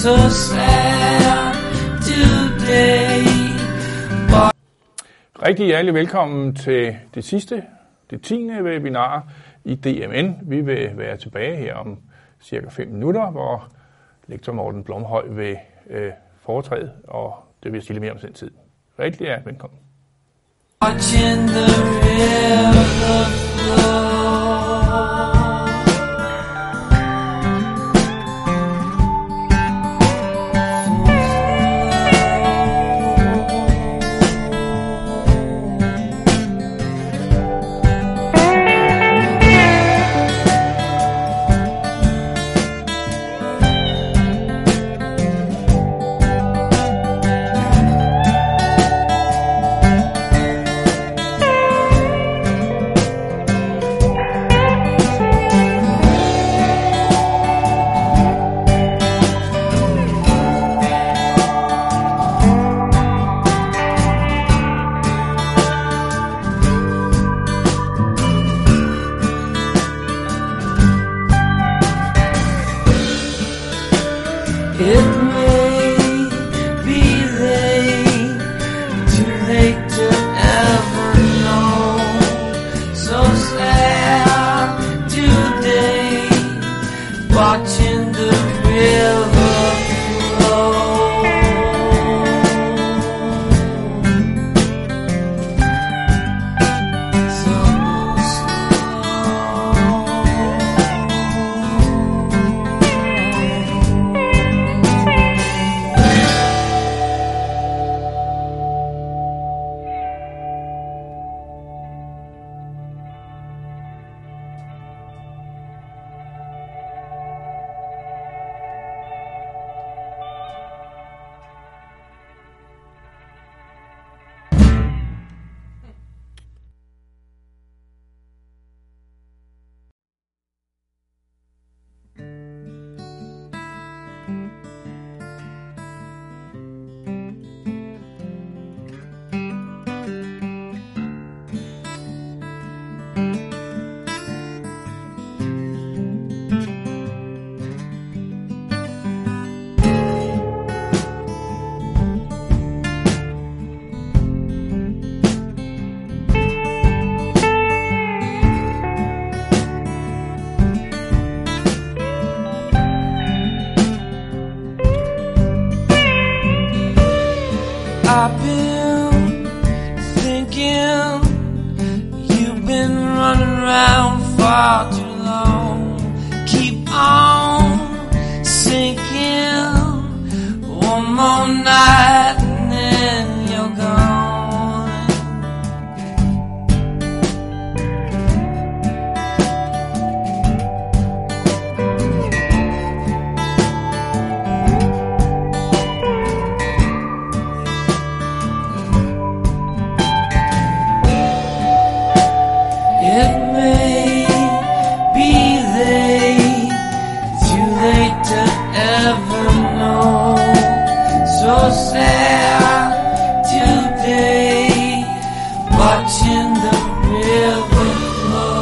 so sad today. Rigtig hjertelig velkommen til det 10. webinar i DMN. Vi vil være tilbage her om cirka 5 minutter, hvor lektor Morten Blomhøj vil foretræde, og det vil jeg sige lidt mere om sin tid. Rigtig hjertelig velkommen. Watching the river flow. It may be late, too late to ever know. So sad today, watching the river flow. So I've been thinking you've been running around far too long. Keep on sinking one more night and then you're gone. It may be late, too late to ever know. So sad today, watching the river flow.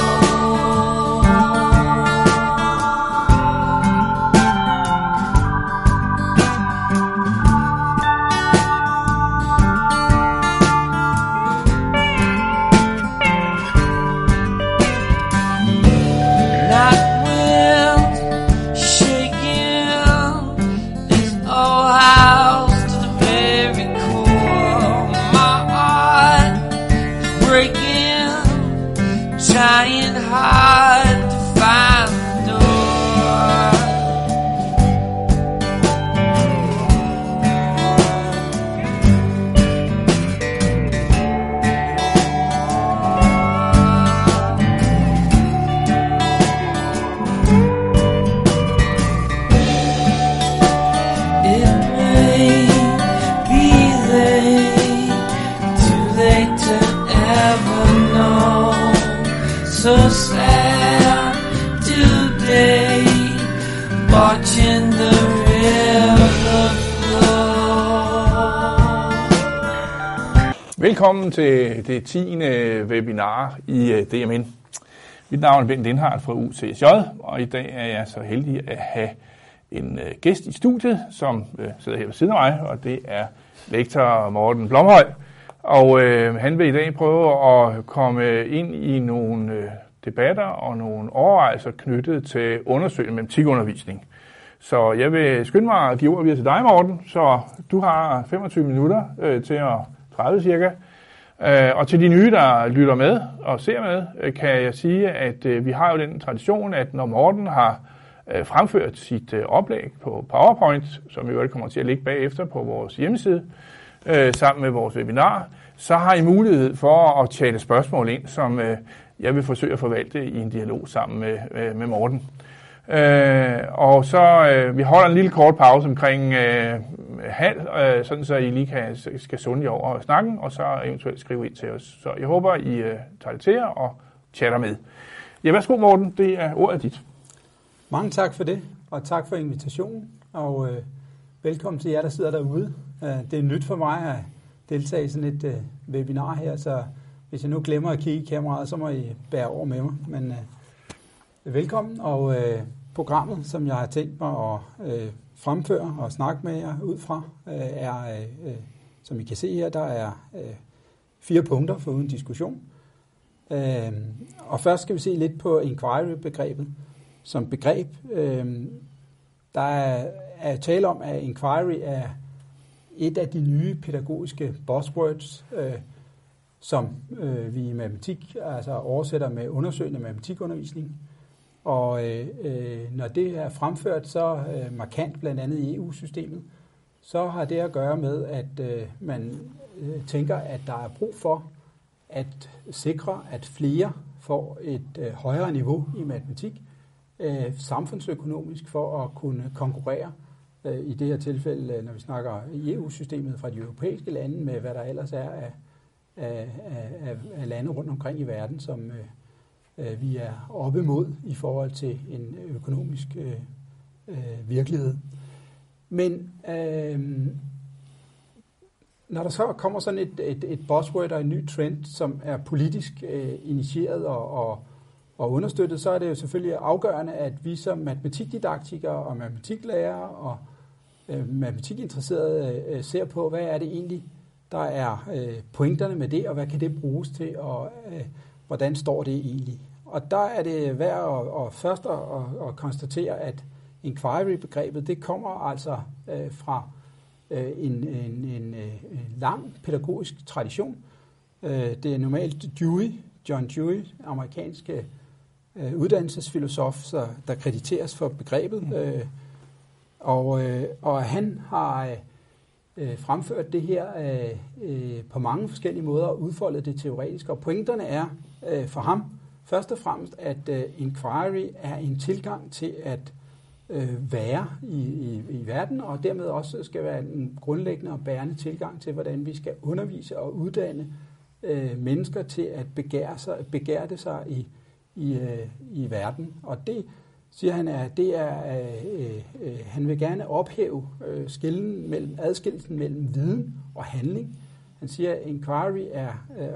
Night wind shaking this old house to the very core. My heart is breaking, trying hard to find the door. It may be late, too late to ever know. So sad today, watching the river flow. Velkommen til det 10. webinar i DMN. Mit navn er Bent Lindhardt fra UCSJ, og i dag er jeg så heldig at have en gæst i studiet, som sidder her ved siden af mig, og det er lektor Morten Blomhøj. Og han vil i dag prøve at komme ind i nogle debatter og nogle overvejelser knyttet til undersøgende matematikundervisning. Så jeg vil skynde mig at give ordet videre til dig, Morten, så du har 25 minutter til at 30 cirka. Og til de nye, der lytter med og ser med, kan jeg sige, at vi har jo den tradition, at når Morten har fremført sit oplæg på PowerPoint, som jo kommer til at ligge bagefter på vores hjemmeside, sammen med vores webinar, så har I mulighed for at tale spørgsmål ind, som jeg vil forsøge at forvalte i en dialog sammen med Morten. Og så vi holder en lille kort pause omkring halv, sådan så I lige skal sunde jer over snakken, og så eventuelt skrive ind til os. Så jeg håber, I tager det til jer og chatter med. Ja, værsgo Morten, det er ordet dit. Mange tak for det, og tak for invitationen, og velkommen til jer, der sidder derude. Det er nyt for mig at deltage i sådan et webinar her, så hvis jeg nu glemmer at kigge i kameraet, så må I bære over med mig. Men velkommen, og programmet, som jeg har tænkt mig at fremføre og snakke med jer ud fra, er, som I kan se her, der er 4 punkter for uden diskussion. Og først skal vi se lidt på inquiry-begrebet. Som begreb, der er tale om, at inquiry er et af de nye pædagogiske buzzwords, som vi i matematik altså oversætter med undersøgende matematikundervisning. Og når det er fremført så markant, blandt andet i EU-systemet, så har det at gøre med, at man tænker, at der er brug for at sikre, at flere får et højere niveau i matematik, samfundsøkonomisk for at kunne konkurrere i det her tilfælde, når vi snakker i EU-systemet fra de europæiske lande, med hvad der ellers er af lande rundt omkring i verden, som vi er oppe mod i forhold til en økonomisk virkelighed. Men når der så kommer sådan et buzzword og en ny trend, som er politisk initieret og understøttet, så er det jo selvfølgelig afgørende, at vi som matematikdidaktikere og matematiklærere og matematikinteresserede ser på, hvad er det egentlig, der er pointerne med det, og hvad kan det bruges til, og hvordan står det egentlig. Og der er det værd at først at konstatere, at inquiry-begrebet, det kommer altså fra en lang pædagogisk tradition. Det er normalt John Dewey, amerikanske uddannelsesfilosof, der krediteres for begrebet. Og han har fremført det her på mange forskellige måder og udfoldet det teoretisk. Og pointerne er for ham først og fremmest, at inquiry er en tilgang til at være i verden, og dermed også skal være en grundlæggende og bærende tilgang til, hvordan vi skal undervise og uddanne mennesker til at begærte sig i verden. Og det siger han, at han vil gerne ophæve adskillelsen mellem viden og handling. Han siger, at inquiry er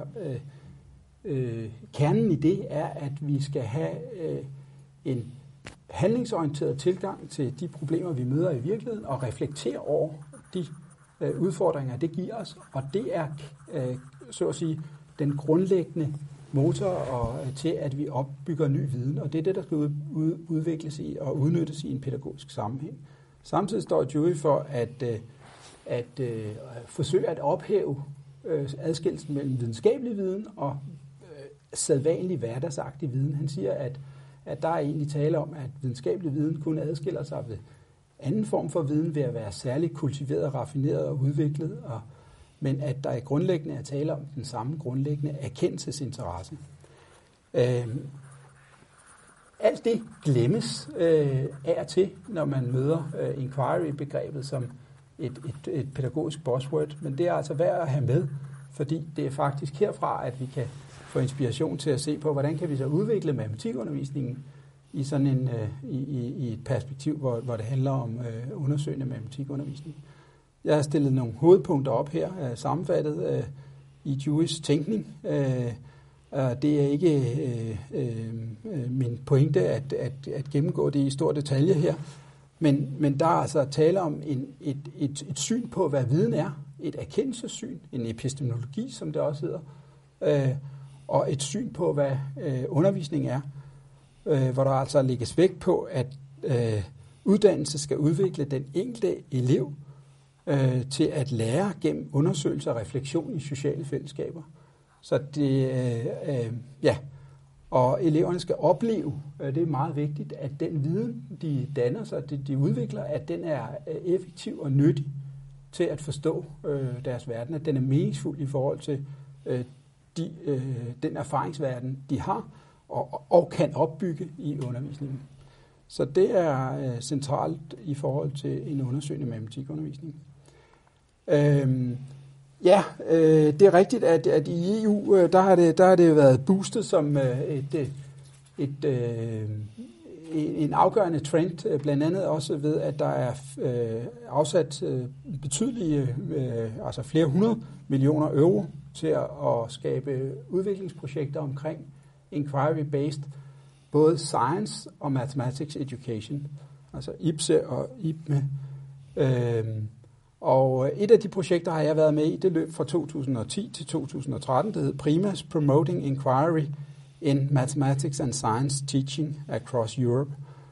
kernen i det er, at vi skal have en handlingsorienteret tilgang til de problemer, vi møder i virkeligheden, og reflektere over de udfordringer, det giver os. Og det er, så at sige, den grundlæggende motor til, at vi opbygger ny viden. Og det er det, der skal udvikles i og udnyttes i en pædagogisk sammenhæng. Samtidig står Dewey for at forsøge at ophæve adskillelsen mellem videnskabelig viden og sædvanlig hverdagsagtig viden. Han siger, at der er egentlig tale om, at videnskabelig viden kun adskiller sig ved anden form for viden ved at være særligt kultiveret, raffineret og udviklet, men at der i grundlæggende er tale om den samme grundlæggende erkendelsesinteresse. Alt det glemmes af og til, når man møder inquiry-begrebet som et pædagogisk buzzword, men det er altså værd at have med, fordi det er faktisk herfra, at vi kan få inspiration til at se på, hvordan kan vi så udvikle matematikundervisningen i sådan i et perspektiv, hvor det handler om undersøgende matematikundervisning. Jeg har stillet nogle hovedpunkter op her, sammenfattet i Deweys tænkning. Det er ikke min pointe at gennemgå det i stor detalje her, Men der er altså tale om et syn på, hvad viden er, et erkendelsessyn, en epistemologi, som det også hedder, og et syn på, hvad undervisning er, hvor der altså lægges vægt på, at uddannelse skal udvikle den enkelte elev til at lære gennem undersøgelse og refleksion i sociale fællesskaber. Så og eleverne skal opleve, det er meget vigtigt, at den viden, de danner sig, de udvikler, at den er effektiv og nyttig til at forstå deres verden, at den er meningsfuld i forhold til den erfaringsverden, de har, og kan opbygge i undervisningen. Så det er centralt i forhold til en undersøgende matematikundervisning. Det er rigtigt, at i EU, der har det været boostet som en afgørende trend, blandt andet også ved, at der er afsat betydelige, altså flere 100 millioner euro til at skabe udviklingsprojekter omkring inquiry-based, både science og mathematics education, altså IPSE og IPME. Og et af de projekter har jeg været med i, det løb fra 2010 til 2013, det hed PRIMAS, Promoting Inquiry in Mathematics and Science Teaching Across Europe.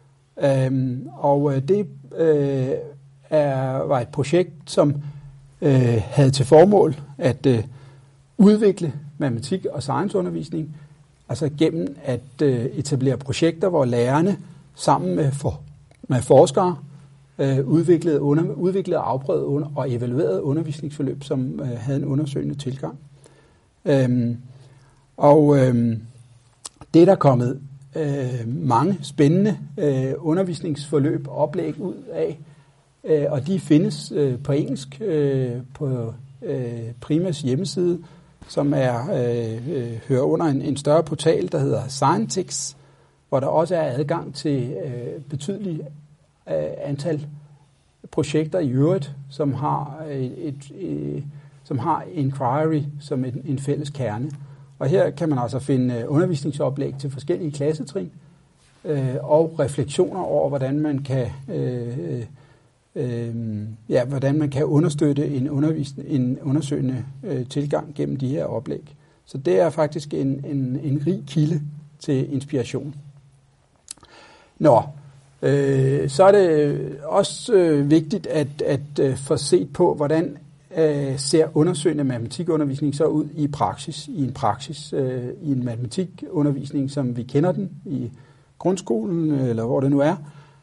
Det var et projekt, som havde til formål at udvikle matematik- og scienceundervisning, altså gennem at etablere projekter, hvor lærerne sammen med forskere udviklede, afprøvede og evaluerede undervisningsforløb, som havde en undersøgende tilgang. Det er der kommet mange spændende undervisningsforløb og oplæg ud af, og de findes på engelsk på PRIMAS hjemmeside, som hører under en større portal, der hedder Scientix, hvor der også er adgang til betydelige antal projekter i øvrigt, som har inquiry som en fælles kerne. Og her kan man altså finde undervisningsoplæg til forskellige klassetrin og refleksioner over, hvordan man kan understøtte en undersøgende tilgang gennem de her oplæg. Så det er faktisk en rig kilde til inspiration. Så er det også vigtigt at få set på, hvordan ser undersøgende matematikundervisning så ud i en matematikundervisning, som vi kender den i grundskolen, eller hvor det nu er.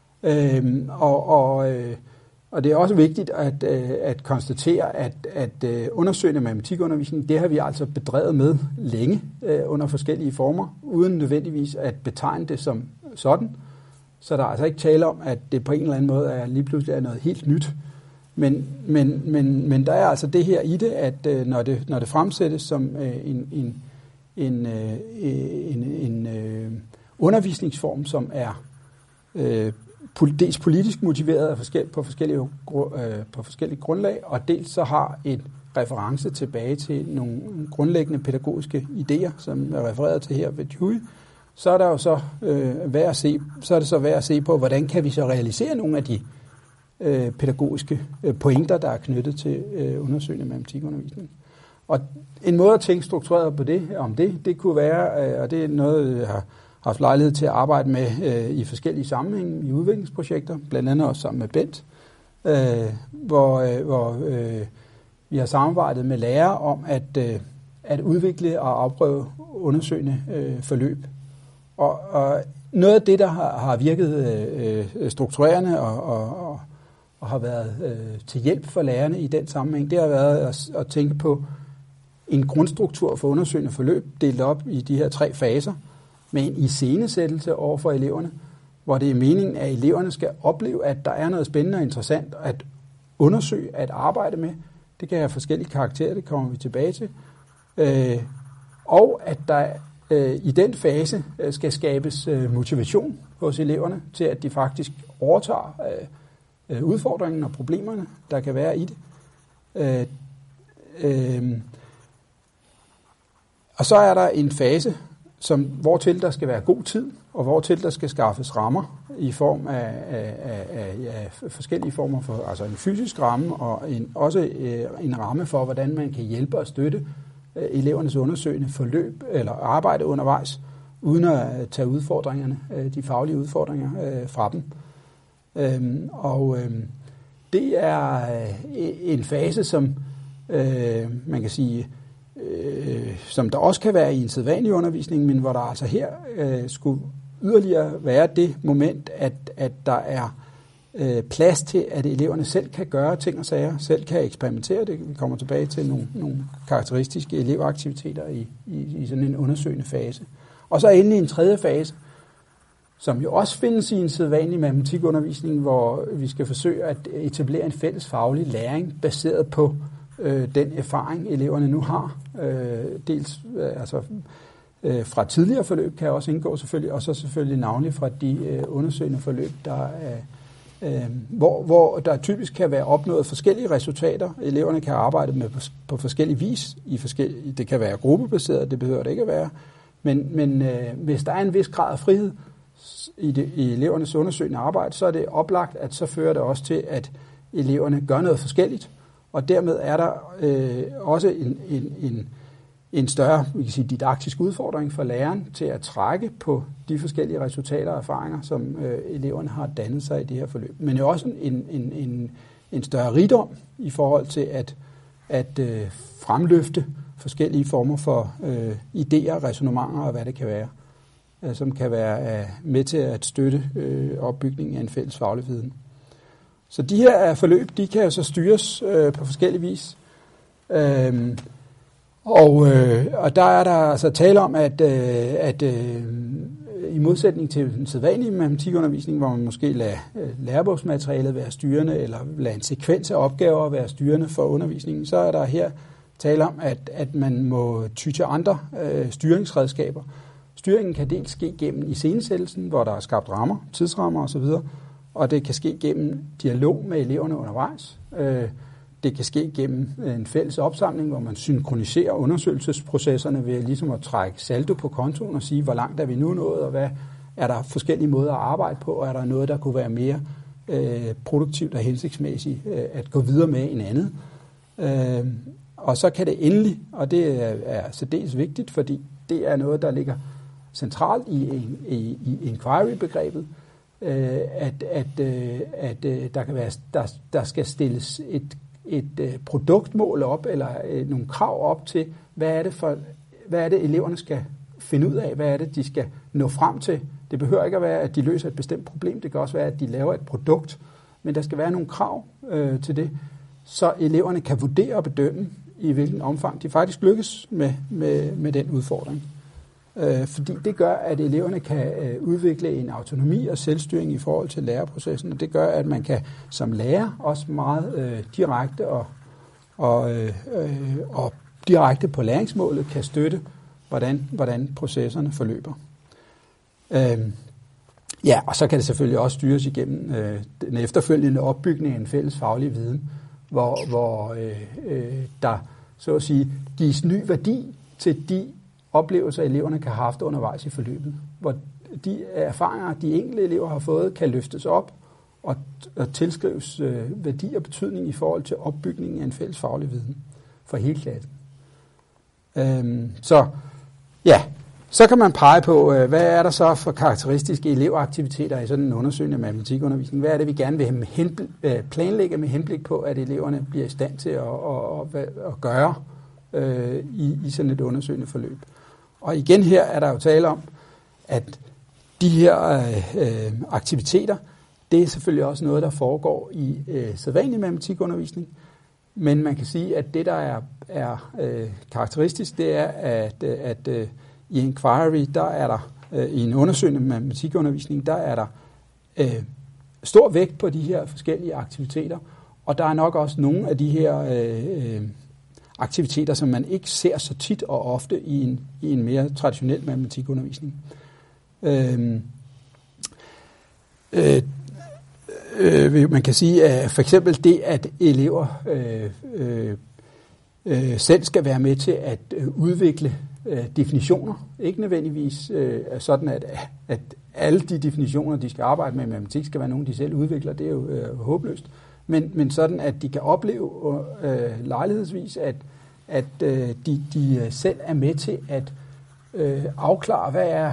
Og det er også vigtigt at konstatere, at undersøgende matematikundervisning, det har vi altså bedrevet med længe under forskellige former, uden nødvendigvis at betegne det som sådan. Så der er altså ikke tale om, at det på en eller anden måde lige pludselig er noget helt nyt. Men der er altså det her i det, at når det fremsættes som en undervisningsform, som er dels politisk motiveret på forskellige grundlag, og dels så har et reference tilbage til nogle grundlæggende pædagogiske idéer, som er refereret til her ved Dewey, så er der jo så værd at se på, hvordan kan vi så realisere nogle af de pædagogiske pointer, der er knyttet til undersøgende matematikundervisning. Og en måde at tænke struktureret på det kunne være, og det er noget, jeg har haft lejlighed til at arbejde med i forskellige sammenhænge i udviklingsprojekter, blandt andet også sammen med Bent, hvor vi har samarbejdet med lærere om at udvikle og afprøve undersøgende forløb. Og noget af det, der har virket strukturerende og har været til hjælp for lærerne i den sammenhæng, det har været at tænke på en grundstruktur for undersøgende forløb, delt op i de her 3 faser, med en iscenesættelse over for eleverne, hvor det er meningen, at eleverne skal opleve, at der er noget spændende og interessant at undersøge, at arbejde med. Det kan have forskellige karakterer, det kommer vi tilbage til. Og at der i den fase skal skabes motivation hos eleverne til, at de faktisk overtager udfordringen og problemerne, der kan være i det. Og så er der en fase, hvortil der skal være god tid, og hvortil der skal skaffes rammer i form af forskellige former for, altså en fysisk ramme og også en ramme for, hvordan man kan hjælpe og støtte elevernes undersøgende forløb eller arbejde undervejs, uden at tage udfordringerne, de faglige udfordringer fra dem. Det er en fase, som man kan sige, som der også kan være i en sædvanlig undervisning, men hvor der altså her skulle yderligere være det moment, at der er plads til, at eleverne selv kan gøre ting og sager, selv kan eksperimentere det. Vi kommer tilbage til nogle karakteristiske elevaktiviteter i sådan en undersøgende fase. Og så endelig en tredje fase, som jo også findes i en sædvanlig matematikundervisning, hvor vi skal forsøge at etablere en fælles faglig læring baseret på den erfaring, eleverne nu har. Dels fra tidligere forløb kan også indgå selvfølgelig, og så selvfølgelig navnlig fra de undersøgende forløb, der hvor der typisk kan være opnået forskellige resultater. Eleverne kan arbejde med på forskellig vis. Det kan være gruppebaseret, det behøver det ikke at være. Men hvis der er en vis grad af frihed i elevernes undersøgende arbejde, så er det oplagt, at så fører det også til, at eleverne gør noget forskelligt. Og dermed er der også en større, vi kan sige, didaktisk udfordring for læreren til at trække på de forskellige resultater og erfaringer, som eleverne har dannet sig i det her forløb. Men jo også en større rigdom i forhold til at fremløfte forskellige former for idéer, ræsonnementer og hvad det kan være, som kan være med til at støtte opbygningen af en fælles faglig viden. Så de her forløb, de kan jo så styres på forskellige vis. Og der er der altså tale om, at i modsætning til den sædvanlige matematikundervisning, hvor man måske lader lærebogsmaterialet være styrende, eller lader en sekvens af opgaver være styrende for undervisningen, så er der her tale om, at man må ty til andre styringsredskaber. Styringen kan dels ske gennem iscenesættelsen, hvor der er skabt rammer, tidsrammer osv., og det kan ske gennem dialog med eleverne undervejs. Det kan ske gennem en fælles opsamling, hvor man synkroniserer undersøgelsesprocesserne ved ligesom at trække saldo på kontoen og sige, hvor langt er vi nu nået, og hvad er der forskellige måder at arbejde på, og er der noget, der kunne være mere produktivt og hensigtsmæssigt at gå videre med end andet. Og så kan det endelig, og det er særdeles vigtigt, fordi det er noget, der ligger centralt i inquiry-begrebet, at der skal stilles et produktmål op, eller nogle krav op til, hvad er det eleverne skal finde ud af, hvad er det de skal nå frem til. Det behøver ikke at være, at de løser et bestemt problem, det kan også være, at de laver et produkt, men der skal være nogle krav til det, så eleverne kan vurdere og bedømme, i hvilken omfang de faktisk lykkes med den udfordring. Fordi det gør, at eleverne kan udvikle en autonomi og selvstyring i forhold til læreprocessen, og det gør, at man kan som lærer også meget direkte og direkte på læringsmålet kan støtte, hvordan processerne forløber. Og så kan det selvfølgelig også styres igennem den efterfølgende opbygning af en fælles faglig viden, hvor der så at sige gives ny værdi til de oplevelser, eleverne kan have haft undervejs i forløbet, hvor de erfaringer, de enkelte elever har fået, kan løftes op og tilskrives værdi og betydning i forhold til opbygningen af en fælles faglig viden for hele klassen. Så kan man pege på, hvad er der så for karakteristiske elevaktiviteter i sådan en undersøgende matematikundervisning? Hvad er det, vi gerne vil planlægge med henblik på, at eleverne bliver i stand til at gøre i sådan et undersøgende forløb? Og igen her er der jo tale om, at de her aktiviteter, det er selvfølgelig også noget, der foregår i sædvanlig matematikundervisning, men man kan sige, at det, der er karakteristisk, det er, at i inquiry, der er der i en undersøgende matematikundervisning, der er der stor vægt på de her forskellige aktiviteter, og der er nok også nogle af de her aktiviteter, som man ikke ser så tit og ofte i en mere traditionel matematikundervisning. Man kan sige, at for eksempel det, at elever selv skal være med til at udvikle definitioner. Ikke nødvendigvis sådan, at alle de definitioner, de skal arbejde med i matematik, skal være nogen, de selv udvikler. Det er jo håbløst. Men sådan, at de kan opleve lejlighedsvis, at de selv er med til at afklare,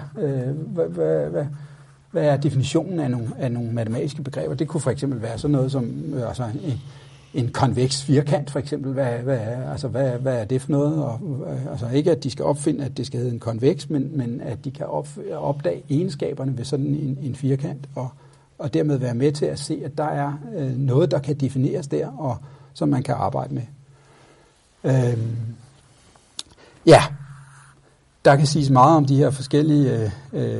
hvad er definitionen af nogle matematiske begreber. Det kunne for eksempel være sådan noget som en konveks firkant, for eksempel. Hvad er det for noget? Og, altså ikke, at de skal opfinde, at det skal hedde en konveks, men at de kan opdage egenskaberne ved sådan en firkant, og dermed være med til at se, at der er noget, der kan defineres der, og som man kan arbejde med. Der kan siges meget om de her forskellige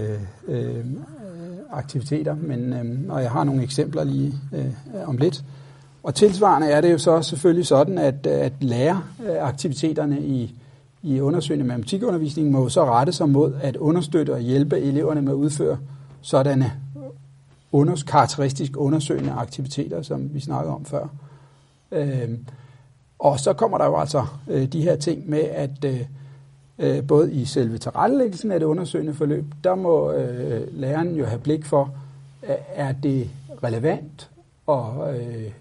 aktiviteter, og jeg har nogle eksempler lige om lidt. Og tilsvarende er det jo så selvfølgelig sådan, at læreaktiviteterne i undersøgende matematikundervisning må så rette sig mod at understøtte og hjælpe eleverne med at udføre sådanne karakteristisk undersøgende aktiviteter, som vi snakkede om før. Og så kommer der jo altså de her ting med, at både i selve tilrettelæggelsen af det undersøgende forløb, der må læreren jo have blik for, er det relevant, og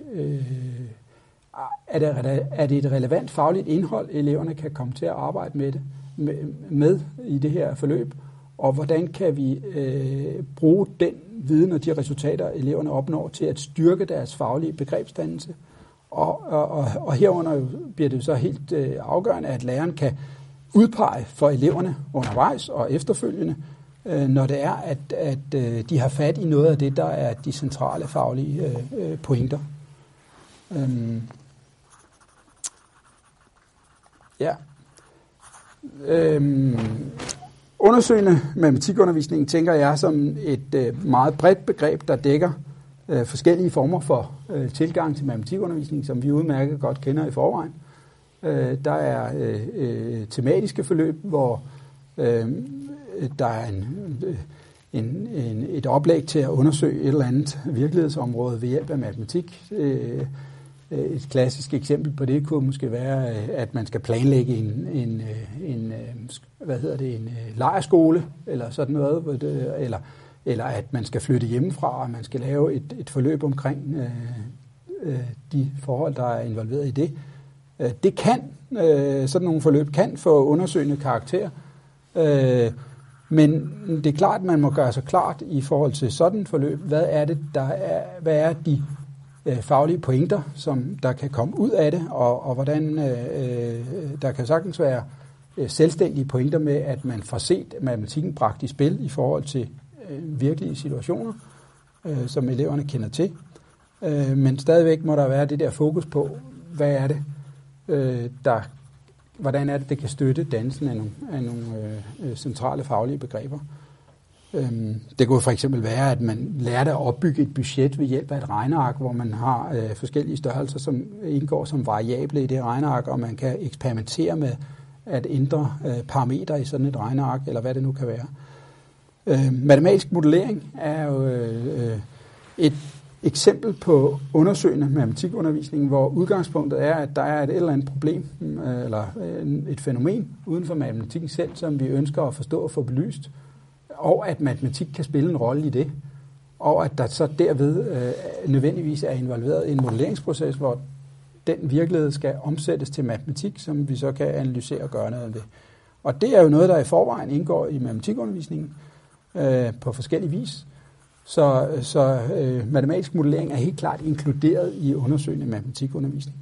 er det et relevant fagligt indhold, eleverne kan komme til at arbejde med i det her forløb, og hvordan kan vi bruge den viden og de resultater, eleverne opnår, til at styrke deres faglige begrebsdannelse. Og herunder bliver det så helt afgørende, at læreren kan udpege for eleverne undervejs og efterfølgende, når det er, at de har fat i noget af det, der er de centrale faglige pointer. Undersøgende matematikundervisning tænker jeg som et meget bredt begreb, der dækker forskellige former for tilgang til matematikundervisning, som vi udmærket godt kender i forvejen. Der er tematiske forløb, hvor der er et oplæg til at undersøge et eller andet virkelighedsområde ved hjælp af matematik. Et klassisk eksempel på det kunne måske være, at man skal planlægge en lejrskole eller sådan noget, eller at man skal flytte hjemmefra, og man skal lave et forløb omkring de forhold, der er involveret i det. Det kan, sådan nogle forløb kan få undersøgende karakter, men det er klart, at man må gøre sig klart i forhold til sådan et forløb, hvad er de faglige pointer, som der kan komme ud af det, og hvordan der kan sagtens være selvstændige pointer med, at man får set matematikken bragt i spil i forhold til virkelige situationer, som eleverne kender til. Men stadigvæk må der være det der fokus på, hvad er det, hvordan er det kan støtte dannelsen af nogle centrale faglige begreber. Det kunne for eksempel være, at man lærte at opbygge et budget ved hjælp af et regneark, hvor man har forskellige størrelser, som indgår som variable i det regneark, og man kan eksperimentere med at ændre parametre i sådan et regneark, eller hvad det nu kan være. Matematisk modellering er jo et eksempel på undersøgende matematikundervisning, hvor udgangspunktet er, at der er et eller andet problem, eller et fænomen uden for matematikken selv, som vi ønsker at forstå og få belyst, og at matematik kan spille en rolle i det, og at der så derved nødvendigvis er involveret en modelleringsproces, hvor den virkelighed skal omsættes til matematik, som vi så kan analysere og gøre noget af det. Og det er jo noget, der i forvejen indgår i matematikundervisningen på forskellige vis. Så matematisk modellering er helt klart inkluderet i undersøgende matematikundervisning.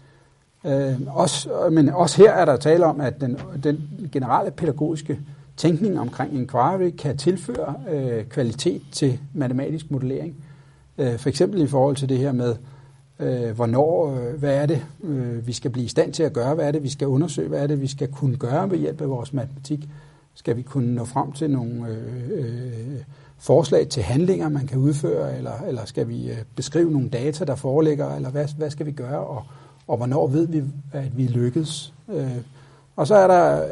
Men også her er der tale om, at den generelle pædagogiske tænkning omkring inquiry kan tilføre kvalitet til matematisk modellering. For eksempel i forhold til det her med, hvad er det, vi skal blive i stand til at gøre, hvad er det, vi skal undersøge, hvad er det, vi skal kunne gøre ved hjælp af vores matematik. Skal vi kunne nå frem til nogle forslag til handlinger, man kan udføre, eller skal vi beskrive nogle data, der foreligger, eller hvad skal vi gøre, og hvornår ved vi, at vi lykkedes. Og så er der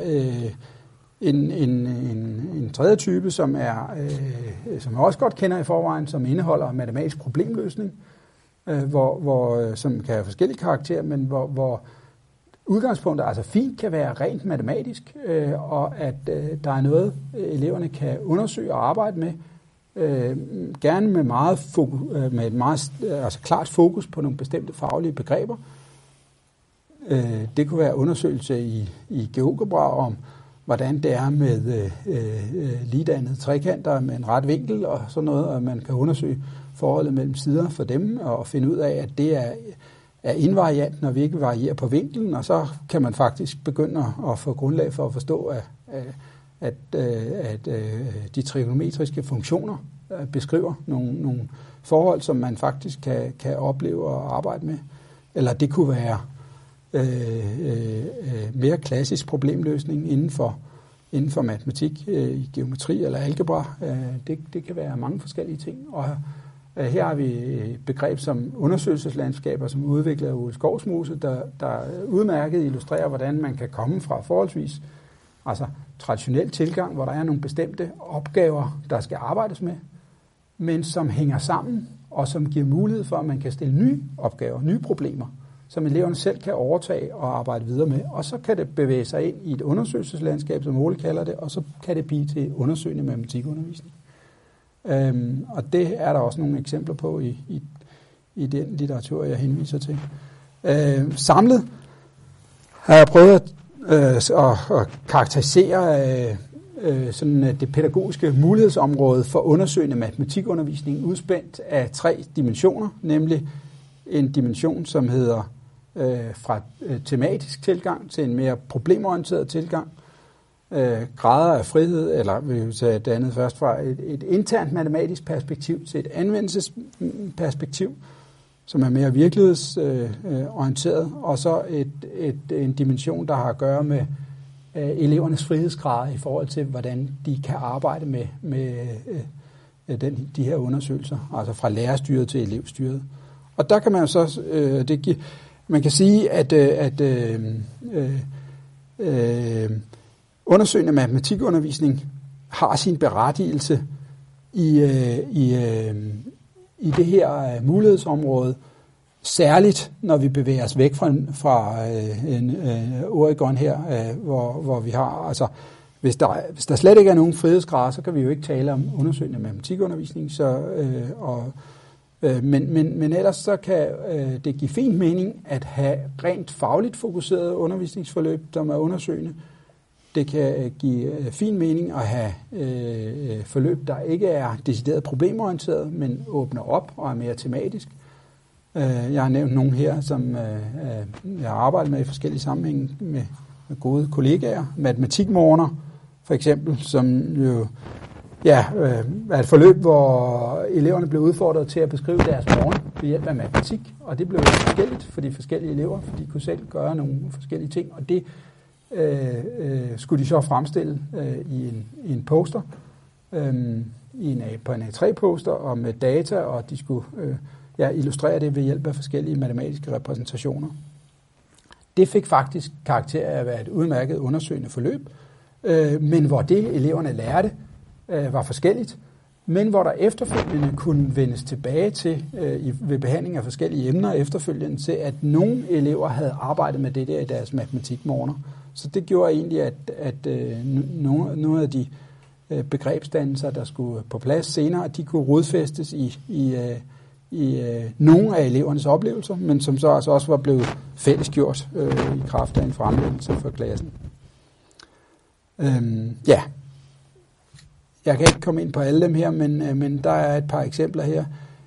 en tredje type, som jeg også godt kender i forvejen, som indeholder matematisk problemløsning, som kan have forskellige karakterer, men hvor udgangspunktet altså fint kan være rent matematisk, og at der er noget, eleverne kan undersøge og arbejde med, gerne med med et meget klart fokus på nogle bestemte faglige begreber. Det kunne være undersøgelse i GeoGebra om, hvordan det er med ligedannede trekanter med en ret vinkel og sådan noget, og man kan undersøge forholdet mellem sider for dem og finde ud af, at det er invariant, når vi ikke varierer på vinklen, og så kan man faktisk begynde at få grundlag for at forstå, at de trigonometriske funktioner beskriver nogle forhold, som man faktisk kan opleve og arbejde med. Eller det kunne være mere klassisk problemløsning inden for matematik, i geometri eller algebra. Det kan være mange forskellige ting. Og her har vi et begreb som undersøgelseslandskaber, som udvikler af Ole Skovsmose, der udmærket illustrerer, hvordan man kan komme fra forholdsvis traditionel tilgang, hvor der er nogle bestemte opgaver, der skal arbejdes med, men som hænger sammen, og som giver mulighed for, at man kan stille nye opgaver, nye problemer, som eleverne selv kan overtage og arbejde videre med. Og så kan det bevæge sig ind i et undersøgelseslandskab, som Ole kalder det, og så kan det blive til undersøgende matematikundervisning. Og det er der også nogle eksempler på i den litteratur, jeg henviser til. Samlet har jeg prøvet at karakterisere sådan det pædagogiske mulighedsområde for undersøgende matematikundervisning udspændt af 3 dimensioner, nemlig en dimension, som hedder fra tematisk tilgang til en mere problemorienteret tilgang, grader af frihed, eller vil vi tage det andet først fra et internt matematisk perspektiv til et anvendelsesperspektiv, som er mere virkelighedsorienteret, og så en dimension, der har at gøre med elevernes frihedsgrader i forhold til, hvordan de kan arbejde med de her undersøgelser, altså fra lærerstyret til elevstyret. Og der kan man så, man kan sige, at undersøgende matematikundervisning har sin berettigelse i det her mulighedsområde, særligt når vi bevæger os væk fra Oregon her, hvor vi har, altså hvis der slet ikke er nogen frihedsgrader, så kan vi jo ikke tale om undersøgende matematikundervisning, men ellers så kan det give fin mening at have rent fagligt fokuseret undervisningsforløb, som er undersøgende. Det kan give fin mening at have forløb, der ikke er decideret problemorienteret, men åbner op og er mere tematisk. Jeg har nævnt nogle her, som jeg har arbejdet med i forskellige sammenhænge med gode kollegaer. Matematikmorgener for eksempel, som jo er et forløb, hvor eleverne blev udfordret til at beskrive deres morgen ved hjælp af matematik. Og det blev forskelligt for de forskellige elever, for de kunne selv gøre nogle forskellige ting. Og det skulle de så fremstille i en poster, på en A3-poster og med data, og de skulle illustrere det ved hjælp af forskellige matematiske repræsentationer. Det fik faktisk karakter af at være et udmærket undersøgende forløb, men hvor det eleverne lærte var forskelligt, men hvor der efterfølgende kunne vendes tilbage til ved behandling af forskellige emner efterfølgende til, at nogle elever havde arbejdet med det der i deres matematikmorgener. Så det gjorde egentlig, at nogle af de begrebsdannelser, der skulle på plads senere, de kunne rodfæstes i nogle af elevernes oplevelser, men som så altså også var blevet fællesgjort i kraft af en fremlæggelse for klassen. Jeg kan ikke komme ind på alle dem her, men der er et par eksempler her.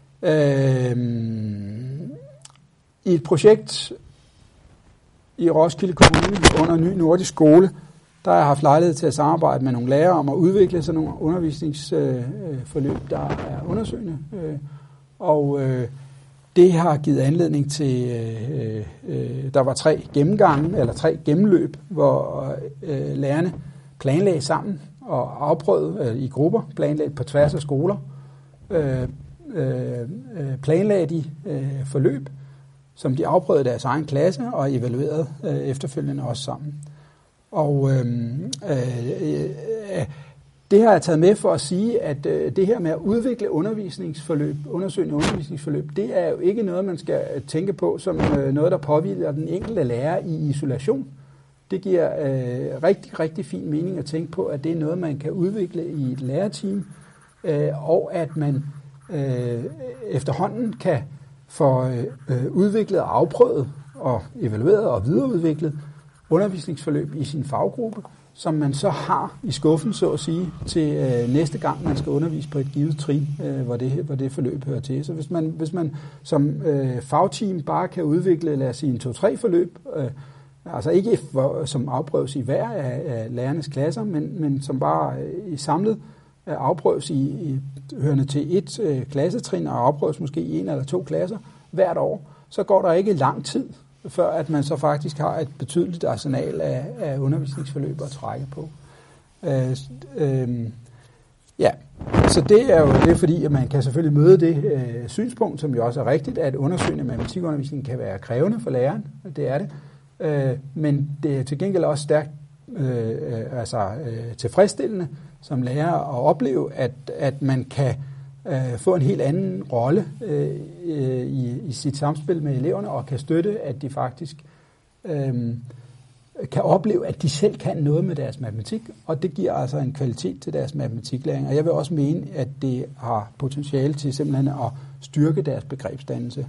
I et projekt i Roskilde Kommune under Ny Nordisk Skole, der har jeg haft lejlighed til at samarbejde med nogle lærere om at udvikle sådan nogle undervisningsforløb, der er undersøgende. Og det har givet anledning til, der var 3 gennemgange, eller 3 gennemløb, hvor lærerne planlagde sammen og afprøvede i grupper, planlagde på tværs af skoler, planlagde de forløb, som de afprøvede i deres egen klasse og evaluerede efterfølgende også sammen. Og det har jeg taget med for at sige, at det her med at udvikle undersøgende undervisningsforløb, det er jo ikke noget, man skal tænke på som noget, der påhviler den enkelte lærer i isolation. Det giver rigtig, rigtig fin mening at tænke på, at det er noget, man kan udvikle i et lærerteam, og at man efterhånden kan få udviklet og afprøvet og evalueret og videreudviklet undervisningsforløb i sin faggruppe, som man så har i skuffen, så at sige, til næste gang, man skal undervise på et givet trin, hvor det forløb hører til. Så hvis man som fagteam bare kan udvikle, lad os sige, en 2-3 forløb, altså ikke som afprøves i hver af lærernes klasser, men som bare i samlet afprøves i hørende til et klassetrin, og afprøves måske i 1 eller 2 klasser hvert år, så går der ikke lang tid, før at man så faktisk har et betydeligt arsenal af undervisningsforløb at trække på. Ja, så det er jo det, fordi at man kan selvfølgelig møde det synspunkt, som jo også er rigtigt, at undersøgende matematikundervisning kan være krævende for læreren. Det er det. Men det er til gengæld også stærkt tilfredsstillende som lærer at opleve, at man kan få en helt anden rolle i sit samspil med eleverne, og kan støtte, at de faktisk kan opleve, at de selv kan noget med deres matematik, og det giver altså en kvalitet til deres matematiklæring. Og jeg vil også mene, at det har potentiale til simpelthen at styrke deres begrebsdannelse.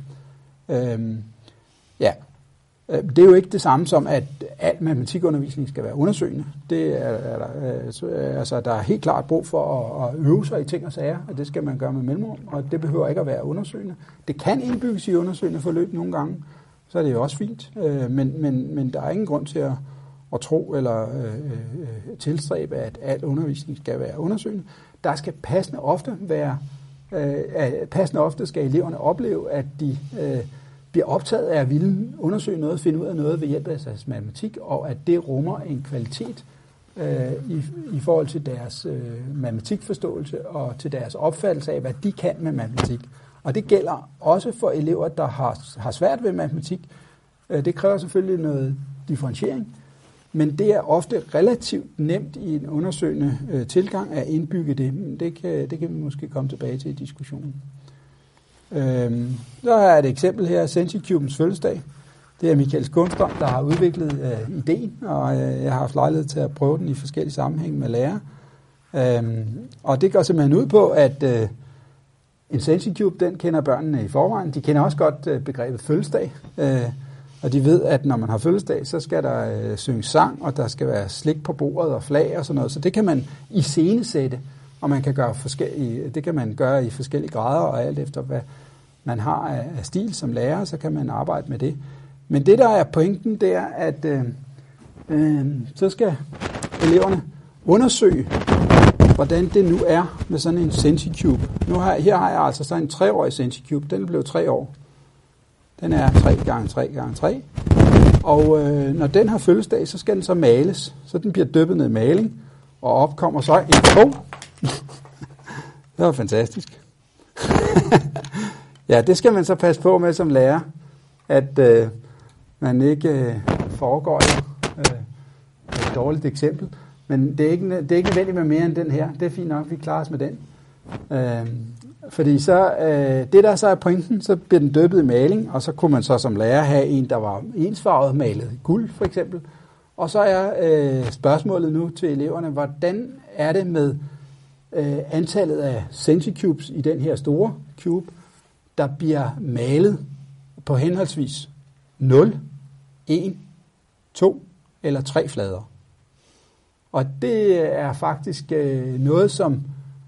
Ja. Det er jo ikke det samme som, at al matematikundervisning skal være undersøgende. Det er der er helt klart brug for at øve sig i ting og sager, og det skal man gøre med mellemrum, og det behøver ikke at være undersøgende. Det kan indbygges i undersøgende forløb nogle gange, så er det jo også fint, men der er ingen grund til at tro eller tilstræbe, at al undervisning skal være undersøgende. Der skal passende ofte skal eleverne opleve, at de bliver optaget af at ville undersøge noget, finde ud af noget ved hjælp af deres matematik, og at det rummer en kvalitet i forhold til deres matematikforståelse og til deres opfattelse af, hvad de kan med matematik. Og det gælder også for elever, der har svært ved matematik. Det kræver selvfølgelig noget differentiering, men det er ofte relativt nemt i en undersøgende tilgang at indbygge det. Det kan vi måske komme tilbage til i diskussionen. Så er et eksempel her, SensiCubens fødselsdag. Det er Michael Skånstrøm, der har udviklet ideen, og jeg har haft lejlighed til at prøve den i forskellige sammenhænge med lærere. Og det går simpelthen ud på, at en SensiCube, den kender børnene i forvejen. De kender også godt begrebet fødselsdag, og de ved, at når man har fødselsdag, så skal der synges sang, og der skal være slik på bordet og flag og sådan noget. Så det kan man iscenesætte, og man kan gøre det kan man gøre i forskellige grader, og alt efter hvad man har af stil som lærer, så kan man arbejde med det. Men det, der er pointen, det er, at så skal eleverne undersøge, hvordan det nu er med sådan en SensiCube. Her har jeg altså sådan en 3-årig SensiCube. Den er blevet 3 år. Den er 3x3x3. Og når den har fødselsdag, så skal den så males. Så den bliver dyppet ned i maling, og opkommer så en bog. Det var fantastisk. Ja, det skal man så passe på med som lærer, at man ikke foregår et dårligt eksempel. Men det er ikke nødvendigt med mere end den her. Det er fint nok, vi klarer os med den. Fordi så, det der så er pointen, så bliver den dyppet i maling, og så kunne man så som lærer have en, der var ensfarvet, malet i guld for eksempel. Og så er spørgsmålet nu til eleverne, hvordan er det med antallet af SensiCubes i den her store cube, der bliver malet på henholdsvis 0, 1, 2 eller 3 flader. Og det er faktisk noget, som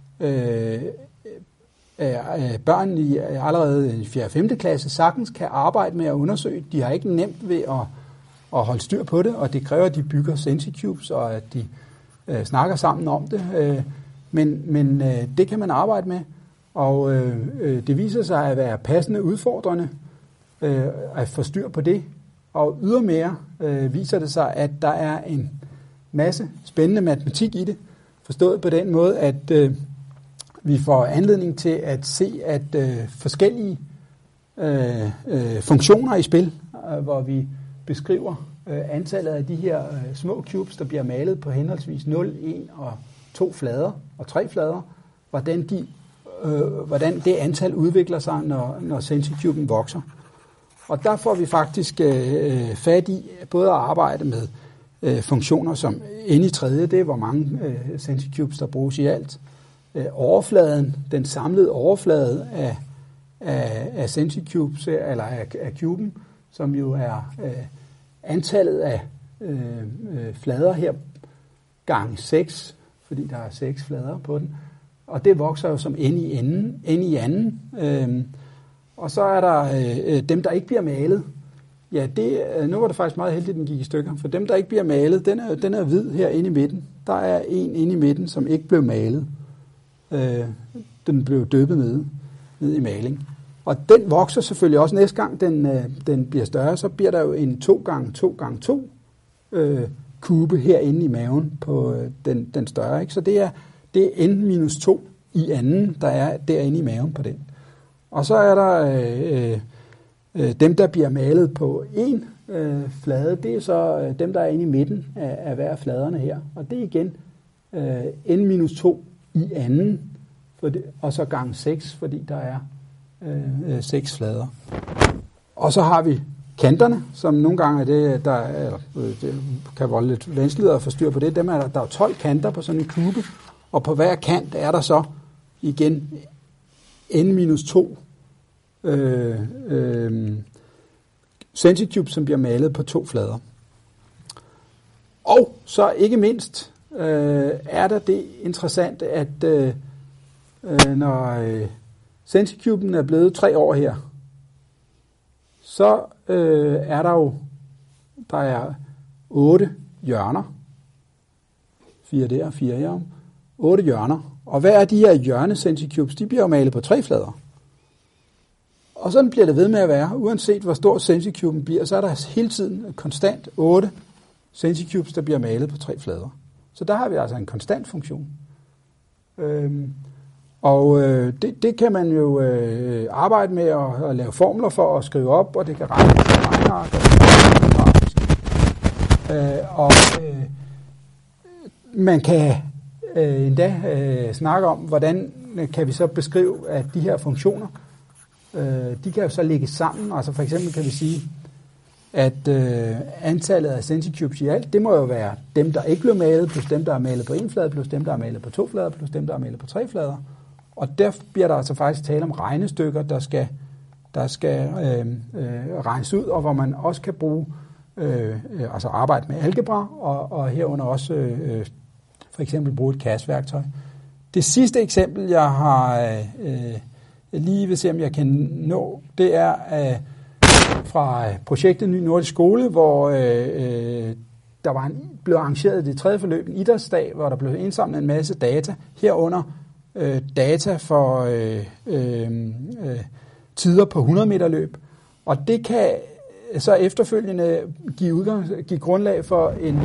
børn i allerede 4. og 5. klasse sagtens kan arbejde med at undersøge. De har ikke nemt ved at holde styr på det, og det kræver, at de bygger SensiCubes, og at de snakker sammen om det. Men det kan man arbejde med, og det viser sig at være passende udfordrende at få styr på det. Og ydermere viser det sig, at der er en masse spændende matematik i det, forstået på den måde, at vi får anledning til at se, at forskellige funktioner i spil, hvor vi beskriver antallet af de her små cubes, der bliver malet på henholdsvis 0, 1 og 2 flader og 3 flader, hvordan det antal udvikler sig, når SensiCube'en vokser. Og der får vi faktisk fat i både at arbejde med funktioner som n i tredje, det er hvor mange SensiCubes der bruges i alt. Overfladen, den samlede overflade af SensiCubes, eller af cuben, som jo er antallet af flader her gange 6, fordi der er 6 flader på den. Og det vokser jo som n i anden. Og så er der dem, der ikke bliver malet. Ja, nu var det faktisk meget heldigt, den gik i stykker. For dem, der ikke bliver malet, den er hvid her inde i midten. Der er en inde i midten, som ikke blev malet. Den blev dyppet ned i maling. Og den vokser selvfølgelig også næste gang, den bliver større. Så bliver der jo en 2x2x2 kube herinde i maven på den større. Ikke? Så det er n-2 i anden, der er derinde i maven på den. Og så er der dem, der bliver malet på en flade, det er så dem, der er inde i midten af hver af fladerne her. Og det er igen n-2 i anden, og så gange 6, fordi der er 6 flader. Og så har vi kanterne, som nogle gange er det, det kan volde lidt vanskeligt at få styr på det. Der er 12 kanter på sådan en kube, og på hver kant er der så igen n-2 SensiCubes, som bliver malet på 2 flader. Og så ikke mindst er der det interessante, at når SensiCuben er blevet 3 år her, så er der er 8 hjørner. 4 der, 4 her. 8 hjørner. Og hver af de her hjørne-SensiCubes, de bliver jo malet på 3 flader. Og sådan bliver det ved med at være. Uanset hvor stor SensiCuben bliver, så er der hele tiden konstant 8 SensiCubes, der bliver malet på 3 flader. Så der har vi altså en konstant funktion. Det kan man jo arbejde med at lave formler for at skrive op, og det kan regne på regneark. Man kan endda snakke om, hvordan kan vi så beskrive, at de her funktioner, de kan jo så lægges sammen. Altså for eksempel kan vi sige, at antallet af SensiCubes i alt, det må jo være dem, der ikke blev malet, plus dem, der er malet på en flade, plus dem, der er malet på 2 flader, plus dem, der er malet på 3 flader. Og der bliver der altså faktisk tale om regnestykker, der skal regnes ud, og hvor man også kan bruge, altså arbejde med algebra, og herunder også for eksempel bruge et CAS-værktøj. Det sidste eksempel, jeg har lige vil se, om jeg kan nå, det er fra projektet Ny Nordisk Skole, hvor der blev arrangeret det 3. forløb, en idrætsdag, hvor der blev indsamlet en masse data, herunder data for tider på 100 meter løb. Og det kan så efterfølgende give grundlag for en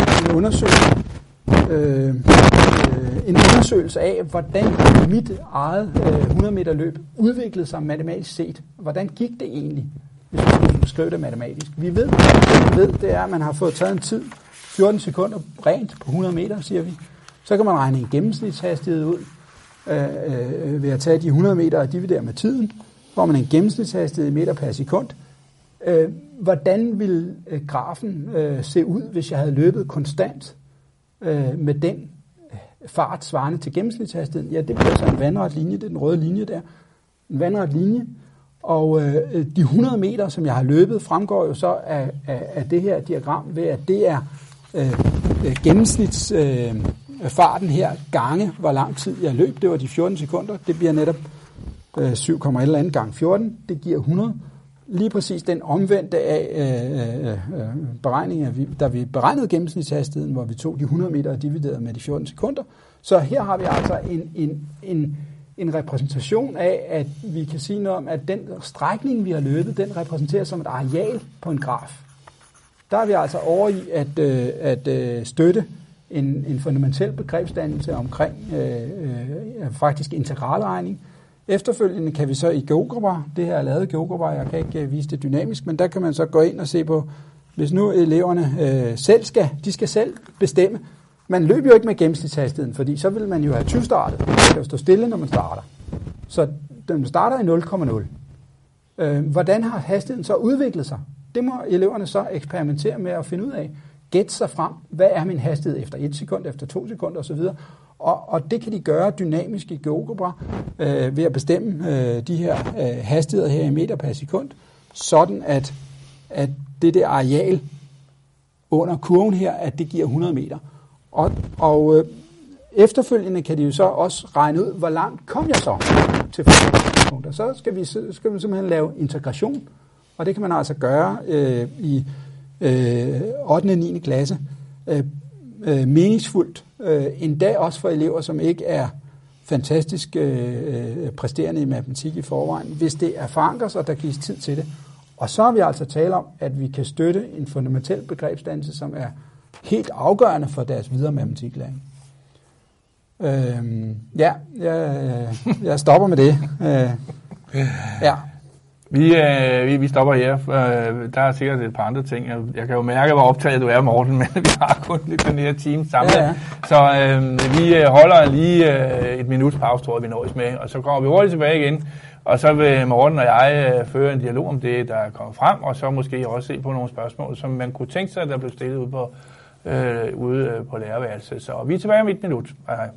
undersøgelse af, hvordan mit eget 100 meter løb udviklede sig matematisk set. Hvordan gik det egentlig, hvis vi skulle beskrive det matematisk? Vi ved, det er, at man har fået taget en tid, 14 sekunder rent på 100 meter, siger vi. Så kan man regne en gennemsnitshastighed ud ved at tage de 100 meter og dividere med tiden, hvor man en gennemsnitshastighed i meter per sekund. Hvordan ville grafen se ud, hvis jeg havde løbet konstant med den fart svarende til gennemsnitshastigheden? Ja, det bliver så en vandret linje, det er den røde linje der. En vandret linje. Og de 100 meter, som jeg har løbet, fremgår jo så af det her diagram ved, at det er gennemsnitsfarten her gange, hvor lang tid jeg løb. Det var de 14 sekunder. Det bliver netop 7,1 gange 14. Det giver 100. Lige præcis den omvendte af beregninger, da vi beregnede gennemsnitshastigheden, hvor vi tog de 100 meter og dividerede med de 14 sekunder. Så her har vi altså en repræsentation af, at vi kan sige noget om, at den strækning, vi har løbet, den repræsenteres som et areal på en graf. Der er vi altså over i at støtte en fundamentel begrebsdannelse omkring faktisk integralregning. Efterfølgende kan vi så i GeoGebra, det her er lavet i GeoGebra, jeg kan ikke vise det dynamisk, men der kan man så gå ind og se på, hvis nu eleverne selv skal bestemme, man løber jo ikke med gennemsnitshastigheden, fordi så vil man jo have 20 startet. Man skal jo stå stille, når man starter. Så den starter i 0,0. Hvordan har hastigheden så udviklet sig? Det må eleverne så eksperimentere med at finde ud af. Gætte sig frem, hvad er min hastighed efter 1 sekund, efter 2 sekunder osv. Og det kan de gøre dynamisk i GeoGebra ved at bestemme de her hastigheder her i meter per sekund, sådan at det der areal under kurven her, at det giver 100 meter. Og efterfølgende kan de jo så også regne ud, hvor langt kom jeg så til forskellige punkter. Så skal vi simpelthen lave integration, og det kan man altså gøre i 8. og 9. klasse meningsfuldt, endda også for elever, som ikke er fantastisk præsterende i matematik i forvejen, hvis det er forankret, og der gives tid til det. Og så har vi altså tale om, at vi kan støtte en fundamentel begrebsdannelse, som er helt afgørende for deres videre matematiklæring. Jeg stopper med det. Ja. Vi stopper her. Der er sikkert et par andre ting. Jeg kan jo mærke, hvor optaget du er, Morten, men vi har kun lidt den her time samlet. Ja. Så vi holder lige et minuts pause, tror jeg, vi nøjes med. Og så kommer vi hurtigt tilbage igen. Og så vil Morten og jeg føre en dialog om det, der er kommet frem, og så måske også se på nogle spørgsmål, som man kunne tænke sig, der blev stillet ude på lærerværelset. Så vi er tilbage om 1 minut. Hej hej.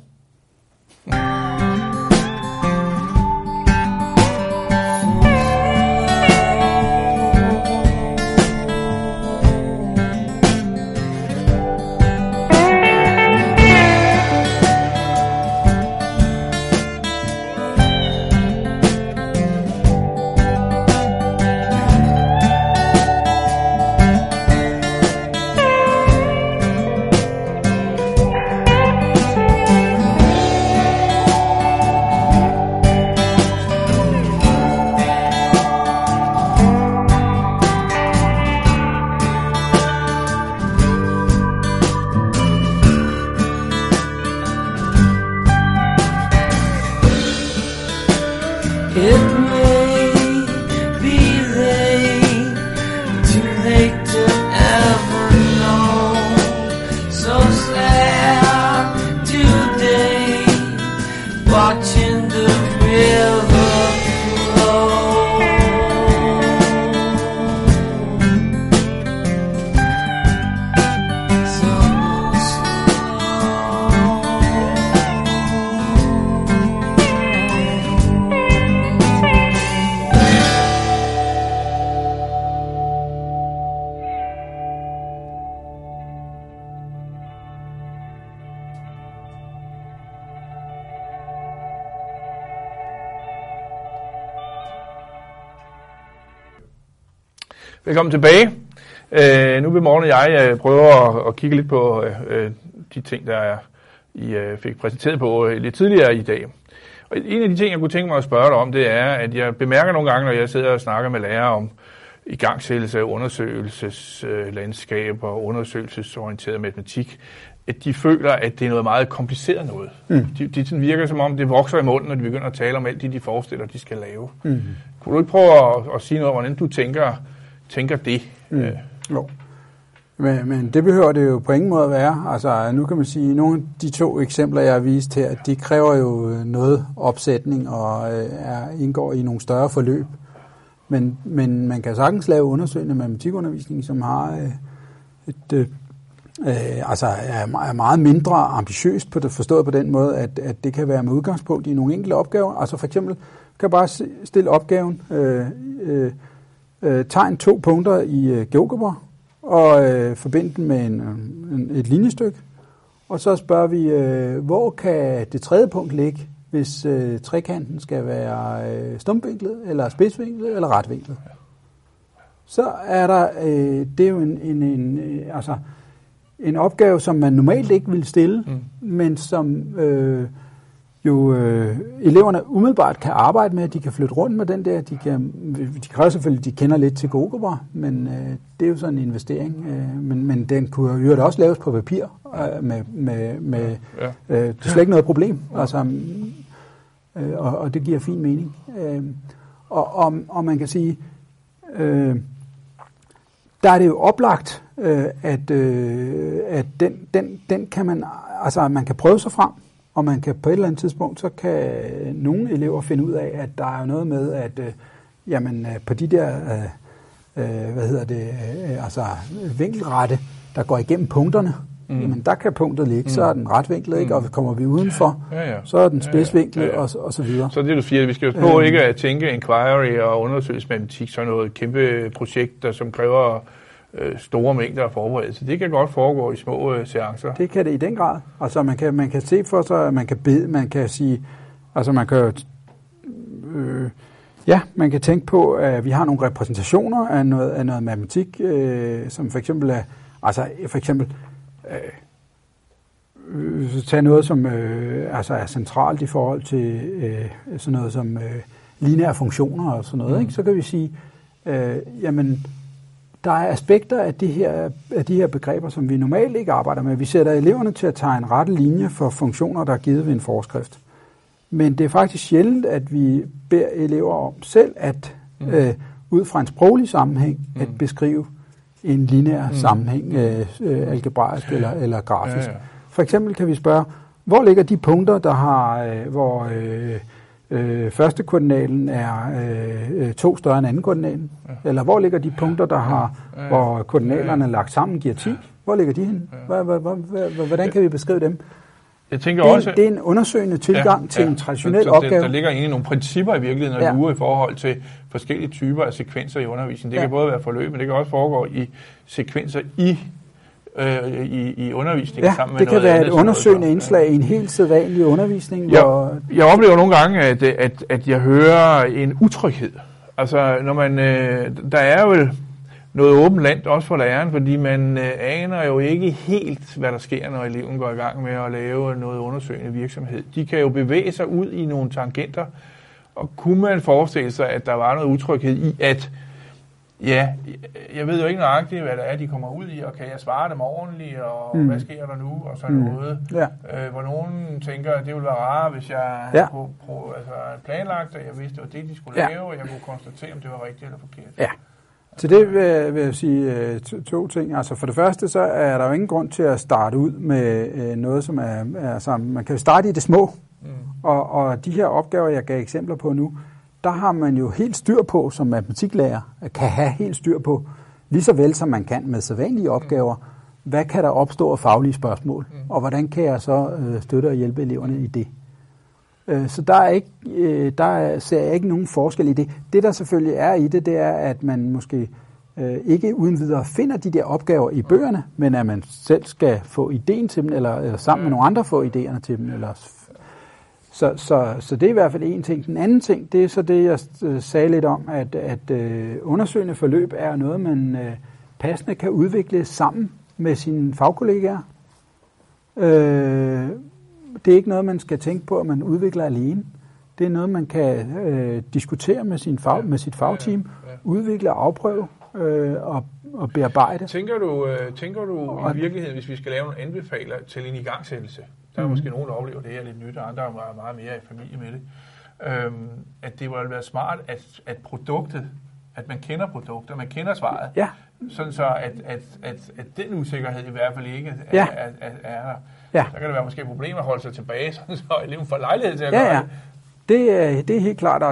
Velkommen tilbage. Nu vil Morten og jeg prøve at kigge lidt på de ting, der I fik præsenteret på lidt tidligere i dag. Og en af de ting, jeg kunne tænke mig at spørge dig om, det er, at jeg bemærker nogle gange, når jeg sidder og snakker med lærere om igangsættelse af undersøgelseslandskab og undersøgelsesorienteret matematik, at de føler, at det er noget meget kompliceret noget. De sådan virker som om, det vokser i munden, når de begynder at tale om alt det, de forestiller, de skal lave. Kunne du ikke prøve at sige noget om, hvordan du tænker det? Jo. Men det behøver det jo på ingen måde at være. Altså, nu kan man sige, at nogle af de 2 eksempler, jeg har vist her, de kræver jo noget opsætning og indgår i nogle større forløb. Men man kan sagtens lave undersøgende matematikundervisning, som har er meget mindre ambitiøst forstået på den måde, at det kan være med udgangspunkt i nogle enkelte opgaver. Altså for eksempel kan bare stille opgaven, tegn 2 punkter i GeoGebra og forbinde den med et linjestykke. Og så spørger vi, hvor kan det 3. punkt ligge, hvis trekanten skal være stumpvinklet, eller spidsvinklet, eller retvinklet. Så er der, det er jo en opgave, som man normalt ikke vil stille, men som eleverne umiddelbart kan arbejde med, de kan flytte rundt med den der, de kræver selvfølgelig, de kender lidt til GeoGebra, men det er jo sådan en investering, men den kunne jo også laves på papir, det er slet ikke noget problem, altså, og det giver fin mening. Og man kan sige, der er det jo oplagt, at den kan man, altså man kan prøve sig frem, og man kan på et eller andet tidspunkt, så kan nogle elever finde ud af, at der er noget med, at jamen, på de der, altså vinkelrette, der går igennem punkterne, jamen der kan punktet ligge, så er den retvinklet, ikke? Og kommer vi udenfor, så er den spidsvinklet, og så videre. Så det du siger, vi skal jo på ikke at tænke inquiry og undersøgelsesmatematik, sådan noget kæmpe projekt, som kræver store mængder af forberedelse. Det kan godt foregå i små seancer. Det kan det i den grad. Altså man kan se for sig, man kan sige, altså man kan man kan tænke på, at vi har nogle repræsentationer af noget matematik, som for eksempel er, tage noget, som er centralt i forhold til sådan noget som lineære funktioner og sådan noget, ikke? Så kan vi sige, jamen, der er aspekter af de her begreber, som vi normalt ikke arbejder med. Vi sætter eleverne til at tegne rette linje for funktioner, der er givet ved en forskrift. Men det er faktisk sjældent, at vi beder elever om selv at ud fra en sproglig sammenhæng at beskrive en lineær sammenhæng, algebraisk eller grafisk. For eksempel kan vi spørge, hvor ligger de punkter, der har, hvor første koordinaten er 2 større end anden koordinaten? Eller hvor ligger de punkter, der har, hvor koordinaterne er lagt sammen, giver 10? Hvor ligger de henne? Hvordan kan vi beskrive dem? Jeg tænker også, det er en undersøgende tilgang til en traditionel opgave. Der ligger egentlig nogle principper i virkeligheden og lurer i forhold til forskellige typer af sekvenser i undervisningen. Det kan både være forløb, men det kan også foregå i sekvenser i undervisningen sammen med det kan være et undersøgende indslag i en helt sædvanlig undervisning. Jeg oplever nogle gange, at jeg hører en utryghed. Altså, når man, der er jo noget åbent land også for læreren, fordi man aner jo ikke helt, hvad der sker, når eleven går i gang med at lave noget undersøgende virksomhed. De kan jo bevæge sig ud i nogle tangenter, og kunne man forestille sig, at der var noget utryghed i, at jeg ved jo ikke nøjagtigt, hvad det er, de kommer ud i, og kan jeg svare dem ordentligt, og hvad sker der nu, og sådan noget. Hvor nogen tænker, at det ville være rart, hvis jeg havde planlagt, og jeg vidste, det var det, de skulle lave, og jeg kunne konstatere, om det var rigtigt eller forkert. Ja. Til det vil jeg sige to ting. Altså for det første, så er der jo ingen grund til at starte ud med noget, som er man kan jo starte i det små. Og de her opgaver, jeg gav eksempler på nu, der har man jo helt styr på, som matematiklærer kan have helt styr på, lige så vel som man kan med sædvanlige opgaver, hvad kan der opstå af faglige spørgsmål, og hvordan kan jeg så støtte og hjælpe eleverne i det. Så der ser jeg ikke nogen forskel i det. Det, der selvfølgelig er i det, det er, at man måske ikke uden videre finder de der opgaver i bøgerne, men at man selv skal få ideen til dem, eller sammen med nogle andre få idéerne til dem. Så det er i hvert fald en ting. Den anden ting, det er så det, jeg sagde lidt om, at undersøgende forløb er noget, man passende kan udvikle sammen med sine fagkollegaer. Det er ikke noget, man skal tænke på, at man udvikler alene. Det er noget, man kan diskutere med sit fagteam, udvikle og afprøve og bearbejde. Tænker du i virkeligheden, hvis vi skal lave nogle anbefaler til en igangsættelse, der er måske nogen, der oplever det her lidt nyt, og andre er meget mere i familie med det, at det ville være smart, at produktet, at man kender produktet, man kender svaret, sådan så at den usikkerhed i hvert fald ikke er der. Ja. Så kan det være måske problemer at holde sig tilbage, sådan så eleven får lejlighed til at gøre det. Det er helt klart.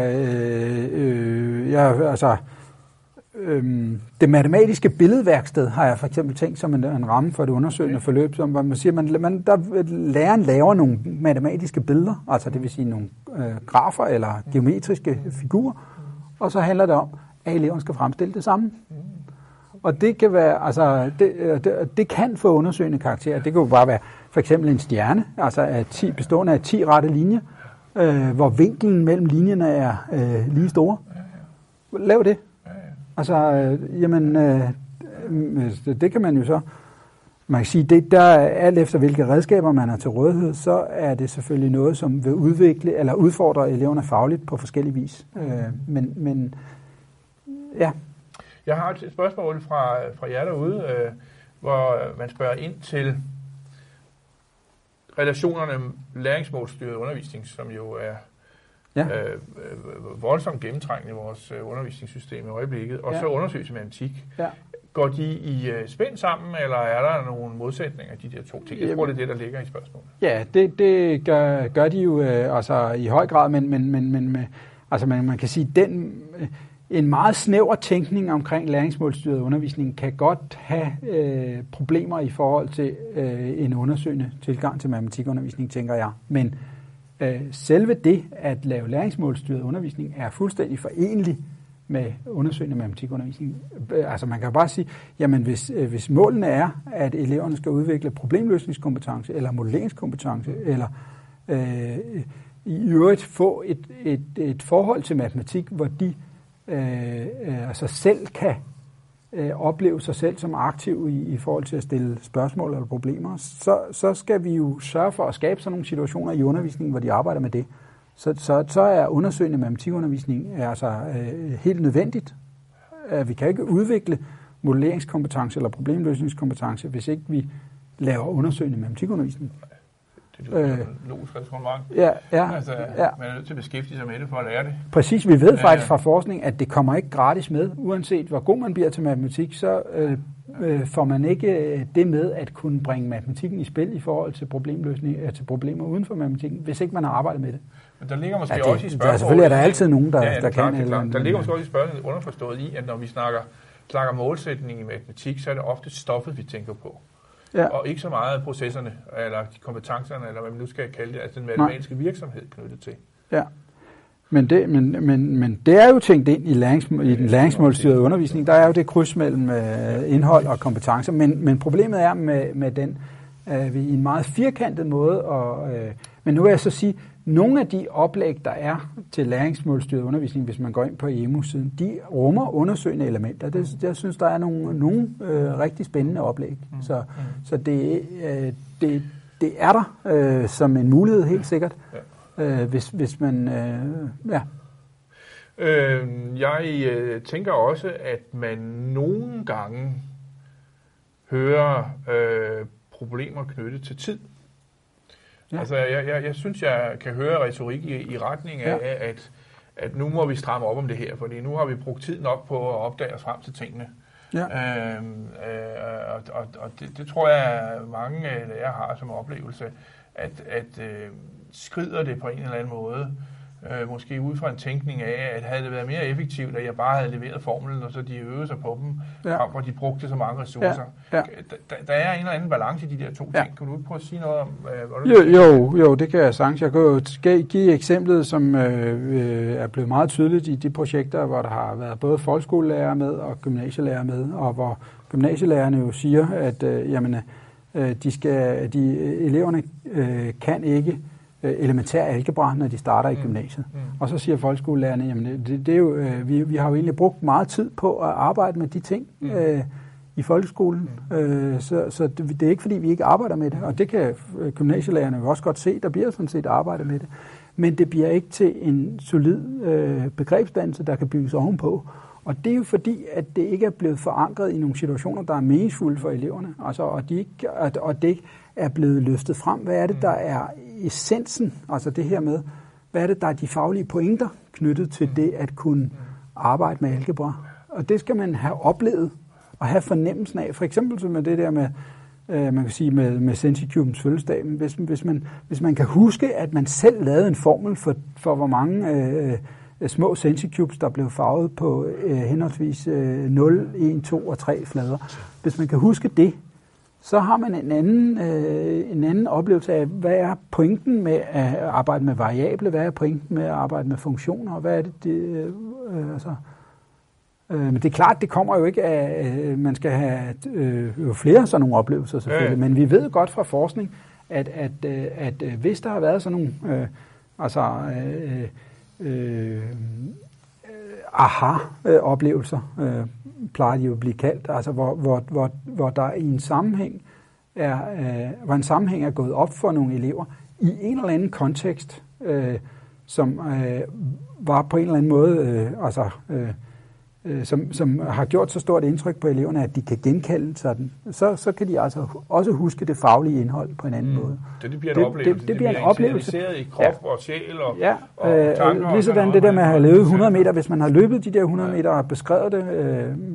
Det matematiske billedværksted har jeg for eksempel tænkt som en ramme for det undersøgende forløb, som man siger, læreren laver nogle matematiske billeder, altså det vil sige nogle grafer eller geometriske figurer, og så handler det om, at eleven skal fremstille det samme. Og det kan være, det kan få undersøgende karakterer. Det kan jo bare være for eksempel en stjerne, altså bestående af 10 rette linjer, hvor vinklen mellem linjerne er lige store. Lav det. Det kan man jo så. Man kan sige, det der alt efter hvilke redskaber man har til rådighed, så er det selvfølgelig noget, som vil udvikle eller udfordre eleverne fagligt på forskellige vis. Men Jeg har et spørgsmål fra jer derude, hvor man spørger ind til relationerne læringsmålstyret undervisning, som jo er voldsomt gennemtrængende i vores undervisningssystem i øjeblikket, og så undersøgelse matematik. Går de i spænd sammen, eller er der nogle modsætninger af de der to ting? Jeg tror, det er det, der ligger i spørgsmålet. Ja, det gør de jo altså i høj grad, men altså man kan sige, en meget snæver tænkning omkring læringsmålstyret undervisning kan godt have problemer i forhold til en undersøgende tilgang til matematikundervisning, tænker jeg. Men selve det at lave læringsmålstyret undervisning er fuldstændig forenlig med undersøgende matematikundervisning. Altså man kan bare sige, jamen hvis målene er, at eleverne skal udvikle problemløsningskompetence eller modelleringskompetence, eller i øvrigt få et forhold til matematik, hvor de altså selv kan opleve sig selv som aktiv i forhold til at stille spørgsmål eller problemer, så skal vi jo sørge for at skabe sådan nogle situationer i undervisningen, hvor de arbejder med det. Så er undersøgende matematikundervisning altså helt nødvendigt. Vi kan ikke udvikle modelleringskompetence eller problemløsningskompetence, hvis ikke vi laver undersøgende matematikundervisning. Det er jo logisk resonemang. Ja. Man er nødt til at beskæftige sig med det for at lære det. Præcis, vi ved faktisk fra forskning, at det kommer ikke gratis med. Uanset hvor god man bliver til matematik, så får man ikke det med at kunne bringe matematikken i spil i forhold til problemløsning, til problemer uden for matematikken, hvis ikke man har arbejdet med det. Men der ligger måske også i spørgsmålet... Selvfølgelig er der altid nogen, der kan. Der ligger måske også i spørgsmålet underforstået i, at når vi snakker målsætning i matematik, så er det ofte stoffet, vi tænker på. Ja. Og ikke så meget processerne, eller kompetencerne, eller hvad man nu skal kalde det, altså den matematiske virksomhed knyttet til. Ja, men det er jo tænkt ind i den læringsmålstyrede undervisning. Der er jo det kryds mellem indhold og kompetencer, men problemet er med den, vi i en meget firkantet måde, men nu vil jeg så sige, nogle af de oplæg, der er til læringsmålstyret undervisning, hvis man går ind på EMU-siden, de rummer undersøgende elementer. Jeg synes, der er nogle rigtig spændende oplæg. Så det er der som en mulighed, helt sikkert, hvis man... Jeg tænker også, at man nogle gange hører problemer knyttet til tid. Ja. Altså, jeg synes, jeg kan høre retorik i retning af, at nu må vi stramme op om det her, fordi nu har vi brugt tid nok på at opdage os frem til tingene. Ja. Og det tror jeg, mange lærere har som oplevelse, at skrider det på en eller anden måde, måske ud fra en tænkning af, at havde det været mere effektivt, at jeg bare havde leveret formlen, og så de øvede sig på dem, frem hvor de brugte så mange ressourcer. Ja. Der er en eller anden balance i de der to ting. Kan du prøve at sige noget om, Jo, det kan jeg sagtens. Jeg kan jo give eksemplet, som er blevet meget tydeligt i de projekter, hvor der har været både folkeskolelærere med og gymnasielærer med, og hvor gymnasielærerne jo siger, at eleverne kan ikke elementær algebra, når de starter i gymnasiet. Og så siger folkeskolelærerne, jamen det er jo, vi har jo egentlig brugt meget tid på at arbejde med de ting i folkeskolen, så det er ikke fordi, vi ikke arbejder med det, og det kan gymnasielærerne jo også godt se, der bliver sådan set arbejdet med det, men det bliver ikke til en solid begrebsdannelse, der kan bygges ovenpå. Og det er jo fordi, at det ikke er blevet forankret i nogle situationer, der er meningsfulde for eleverne, altså, og det er blevet løftet frem. Hvad er det, der er essensen, altså det her med, hvad er det, der er de faglige pointer knyttet til det at kunne arbejde med algebra? Og det skal man have oplevet og have fornemmelsen af. For eksempel med det der med, man kan sige med SensiCubens fødselsdag. Hvis man kan huske, at man selv lavede en formel for hvor mange små SensiCubes, der blev farvet på henholdsvis 0, 1, 2 og 3 flader. Hvis man kan huske det, så har man en anden oplevelse af, hvad er pointen med at arbejde med variable, hvad er pointen med at arbejde med funktioner, og hvad er det men det er klart, det kommer jo ikke af, man skal have jo flere sådan nogle oplevelser selvfølgelig, men vi ved godt fra forskning, at hvis der har været sådan nogle aha-oplevelser, plejer de jo at blive kaldt, altså hvor der i en sammenhæng hvor en sammenhæng er gået op for nogle elever i en eller anden kontekst, som var på en eller anden måde, som har gjort så stort indtryk på eleverne, at de kan genkalde sådan, så kan de altså også huske det faglige indhold på en anden måde. Det bliver en oplevelse. Det bliver en oplevelse. I krop og sjæl og tanker. Lige sådan det der med at have løbet 100 meter, hvis man har løbet de der 100 meter og beskrevet det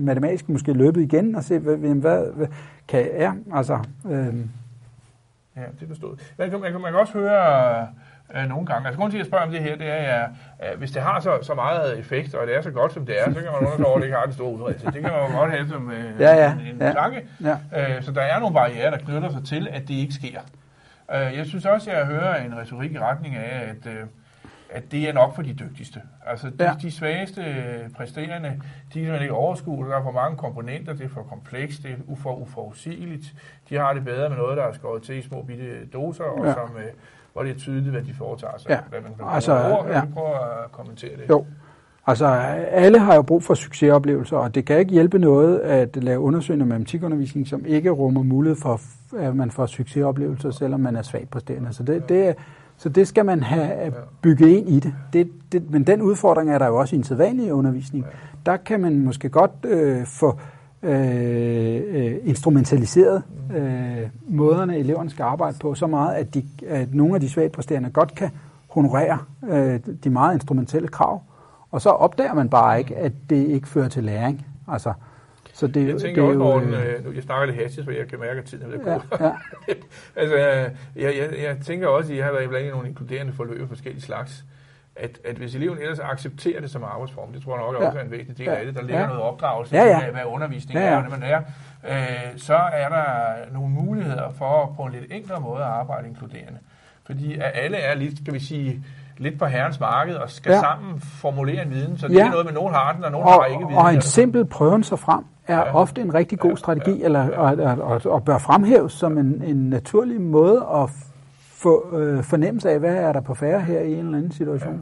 matematisk måske løbet igen og se, hvad kan jeg, altså... Ja, det er forstået. Man kan også høre nogle gange, altså grunden til at spørge om det her, det er, hvis det har så meget effekt, og det er så godt som det er, så kan man undre over, at det ikke har den store udbredelse. Det kan man jo godt have som en tanke. Ja. Så der er nogle barrierer, der knytter sig til, at det ikke sker. Jeg synes også, at jeg hører en retorik i retning af, at det er nok for de dygtigste. Altså de svageste præsterende, de kan man ikke overskue, der er for mange komponenter, det er for komplekst, det er for uforudsigeligt. De har det bedre med noget, der er skåret til i små bitte doser, og som, hvor det er tydeligt, hvad de foretager sig. Ja. Kan prøve at kommentere det? Jo. Altså, alle har jo brug for succesoplevelser, og det kan ikke hjælpe noget at lave undersøgende matematikundervisning, som ikke rummer mulighed for, at man får succesoplevelser, selvom man er svagt præsterende. Så det skal man have bygget ind i det. Men den udfordring er der jo også i en sædvanlig undervisning. Der kan man måske godt få instrumentaliseret måderne, eleverne skal arbejde på, så meget, at nogle af de svagt præsterende godt kan honorere de meget instrumentelle krav. Og så opdager man bare ikke, at det ikke fører til læring. Altså, så det, jeg tænker også, Morten, jeg snakker lidt hastigt, for jeg kan mærke, at tiden er ved at gå. Ja. Altså, jeg tænker også, at I har været blandt nogle inkluderende forløb af forskellige slags, at hvis eleven ellers accepterer det som arbejdsform, det tror jeg nok også er en vigtig del af det, der ligger noget opdragelse af, hvad undervisning er, og det man er, så er der nogle muligheder for på en lidt enklere måde at arbejde inkluderende. Fordi alle er lidt, skal vi sige, lidt på herrens marked og skal sammen formulere en viden, så det er noget med, nogen har den, og nogen har ikke viden. Og en simpel prøven sig frem er ofte en rigtig god strategi, og bør fremhæves som en naturlig måde at få fornemmelse af, hvad er der på færre her i en eller anden situation.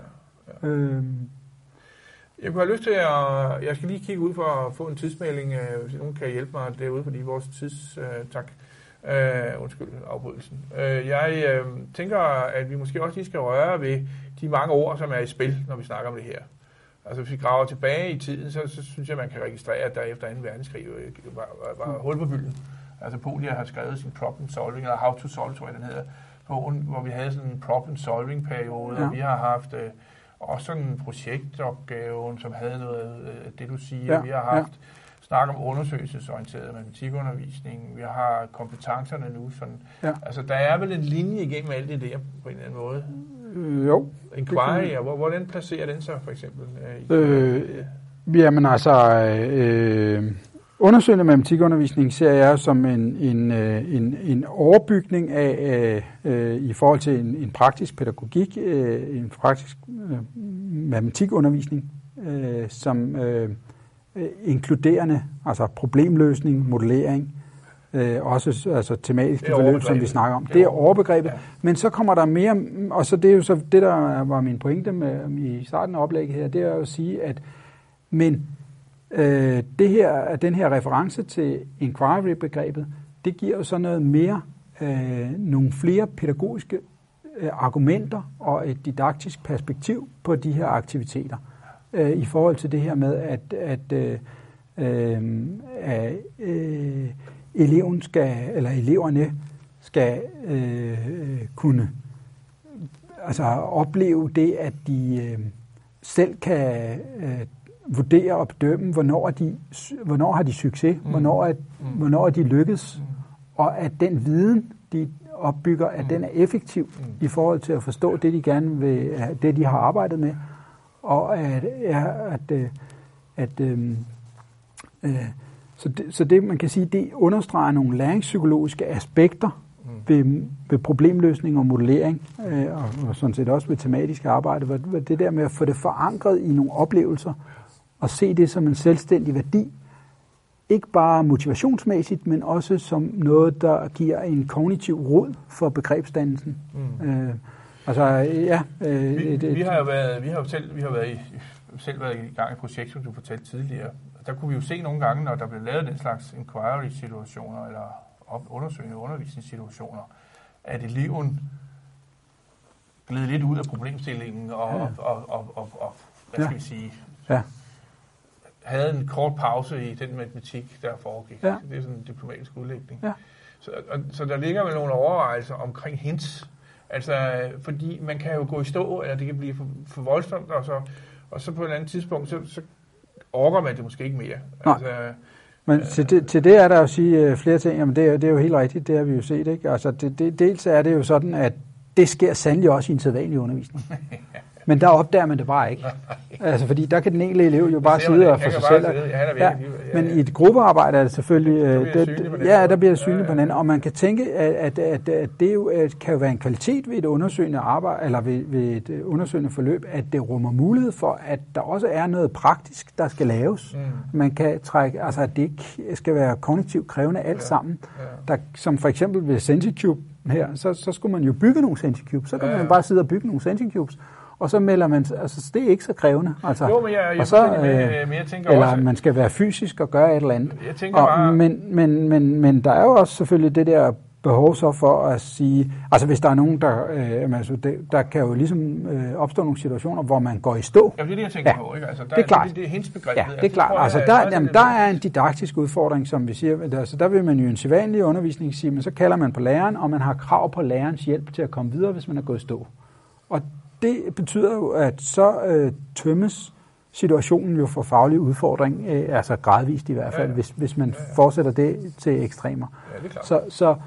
Jeg kunne have lyst til jeg skal lige kigge ud for at få en tidsmelding, hvis nogen kan hjælpe mig derude, fordi vores tak. Undskyld afbrydelsen. Jeg tænker, at vi måske også lige skal røre ved de mange ord, som er i spil, når vi snakker om det her. Altså hvis vi graver tilbage i tiden, så synes jeg, man kan registrere, at der efter 2. verdenskrig var hul på bylden. Altså Polia har skrevet sin problem solving, eller how to solve, tror jeg den hedder, hvor vi havde sådan en problem solving periode, og vi har haft også sådan en projektopgave, som havde noget af det, du siger. Vi har haft snak om undersøgelsesorienteret matematikundervisning. Vi har kompetencerne nu. Sådan. Altså, der er vel en linje igennem alt det der på en eller anden måde? Jo. Inquiry, hvordan placerer den sig for eksempel? Jamen altså, undersøgende matematikundervisning ser jeg som en overbygning af i forhold til en praktisk pædagogik, en praktisk matematikundervisning, som inkluderende, altså problemløsning, modellering, også altså tematiske forløb, som vi snakker om. Det er overbegrebet, men så kommer der mere, og så det er jo så det, der var min pointe med i starten af oplægget her, det er jo at sige, at den her reference til inquiry-begrebet, det giver jo så noget mere, nogle flere pædagogiske argumenter og et didaktisk perspektiv på de her aktiviteter. I forhold til det her med, at eleverne skal kunne opleve det, at de selv kan vurdere og bedømme, hvornår har de succes, hvornår er de lykkes, og at den viden, de opbygger, at den er effektiv i forhold til at forstå det, de gerne vil, det de har arbejdet med. Og så det man kan sige, det understreger nogle læringspsykologiske aspekter ved problemløsning og modellering, og sådan set også ved tematisk arbejde, det der med at få det forankret i nogle oplevelser og se det som en selvstændig værdi, ikke bare motivationsmæssigt, men også som noget, der giver en kognitiv rod for begrebsdannelsen. Vi har selv været i gang i et projekt, som du fortalte tidligere. Der kunne vi jo se nogle gange, når der blev lavet den slags inquiry-situationer eller undersøgende undervisningssituationer, at eleven gled lidt ud af problemstillingen og hvad skal vi sige, havde en kort pause i den matematik, der foregik. Det er sådan en diplomatisk udlægning. Så der ligger vel nogle overvejelser omkring hints. Altså, fordi man kan jo gå i stå, eller det kan blive for voldsomt, og så på et eller andet tidspunkt, orker man det måske ikke mere. Altså, men til det er der jo at sige flere ting. Jamen det er jo helt rigtigt, det har vi jo set, ikke? Altså dels er det jo sådan, at det sker sandelig også i en sædvanlig undervisning. Men der opdager man det bare ikke. Altså, fordi der kan den enkelte elev jo bare sidde og for sig selv. Men i et gruppearbejde er det selvfølgelig... der bliver det synligt på hinanden. Og man kan tænke, at det jo kan jo være en kvalitet ved et undersøgende arbejde, eller ved et undersøgende forløb, at det rummer mulighed for, at der også er noget praktisk, der skal laves. Man kan trække... Altså, at det ikke skal være kognitivt krævende alt sammen. Der, som for eksempel ved Senticube her, så skulle man jo bygge nogle Senticubes. Så kan man bare sidde og bygge nogle Senticubes. Og så melder man, altså det er ikke så krævende. Altså, jo, men jeg tænker eller også, man skal være fysisk og gøre et eller andet. Jeg tænker bare... Men der er jo også selvfølgelig det der behov så for at sige, altså hvis der er nogen, der kan jo ligesom opstå nogle situationer, hvor man går i stå. Ja, det er det, jeg tænker på, ikke? Altså, det er klart. Det er hendes begreb. Ja, det er klart. Altså, der er en didaktisk udfordring, som vi siger. Altså, der vil man jo en sædvanlig undervisning sige, men så kalder man på læreren, og man har krav på lærerens hjælp til at komme videre, hvis man er gået i stå. Og det betyder jo, at så tømmes situationen jo for faglig udfordring, altså gradvist i hvert fald, hvis man fortsætter det til ekstremer. Ja, det er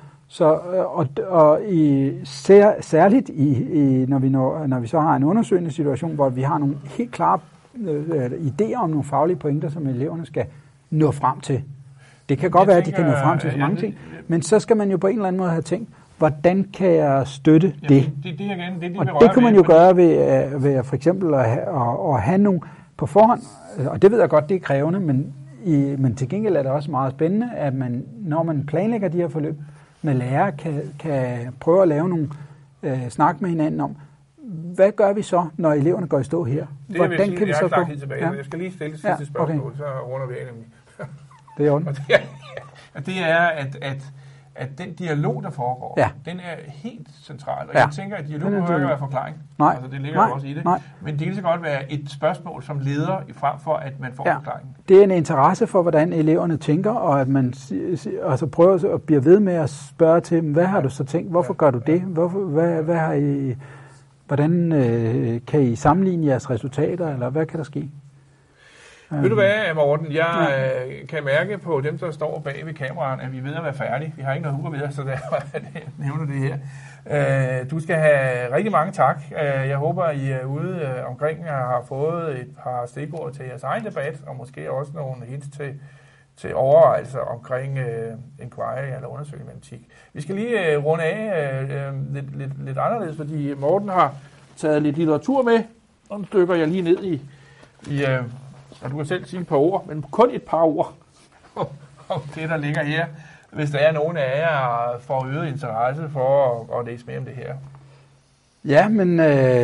klart. Særligt når vi så har en undersøgende situation, hvor vi har nogle helt klare idéer om nogle faglige pointer, som eleverne skal nå frem til. Det kan godt være, at de kan nå frem til så mange ting, men så skal man jo på en eller anden måde have tænkt, hvordan kan jeg støtte det? Og det kunne man jo gøre ved for eksempel at have nogle på forhånd, og det ved jeg godt, det er krævende, men til gengæld er det også meget spændende, at man, når man planlægger de her forløb med lærere, kan prøve at lave nogle snak med hinanden om, hvad gør vi så, når eleverne går i stå her? Hvordan kan vi så gå? Jeg skal lige stille det sidste spørgsmål, så runder vi af nemlig. Det er ordentligt. Og det er, at den dialog, der foregår, den er helt central. Og jeg tænker, at dialog behøver ikke være forklaring. Nej. Altså, det ligger jo også i det. Nej. Men det kan så godt være et spørgsmål, som leder frem for, at man får forklaringen. Det er en interesse for, hvordan eleverne tænker, og at man altså prøver at blive ved med at spørge til dem, hvad har du så tænkt? Hvorfor gør du det? Hvad har I, hvordan kan I sammenligne jeres resultater, eller hvad kan der ske? Ved du hvad, Morten? Jeg kan mærke på dem, der står bag ved kameraen, at vi er ved at være færdige. Vi har ikke noget med, så derfor nævner det her. Du skal have rigtig mange tak. Jeg håber, I er ude omkring og har fået et par stikord til jeres egen debat, og måske også nogle hints til overvejelser omkring inquiry eller undersøgende matematik. Vi skal lige runde af lidt anderledes, fordi Morten har taget lidt litteratur med, og nu dykker jeg lige ned i og du kan selv sige et par ord, men kun et par ord om det, der ligger her. Hvis der er nogen af jer, får øget interesse for at læse mere om det her. Ja, men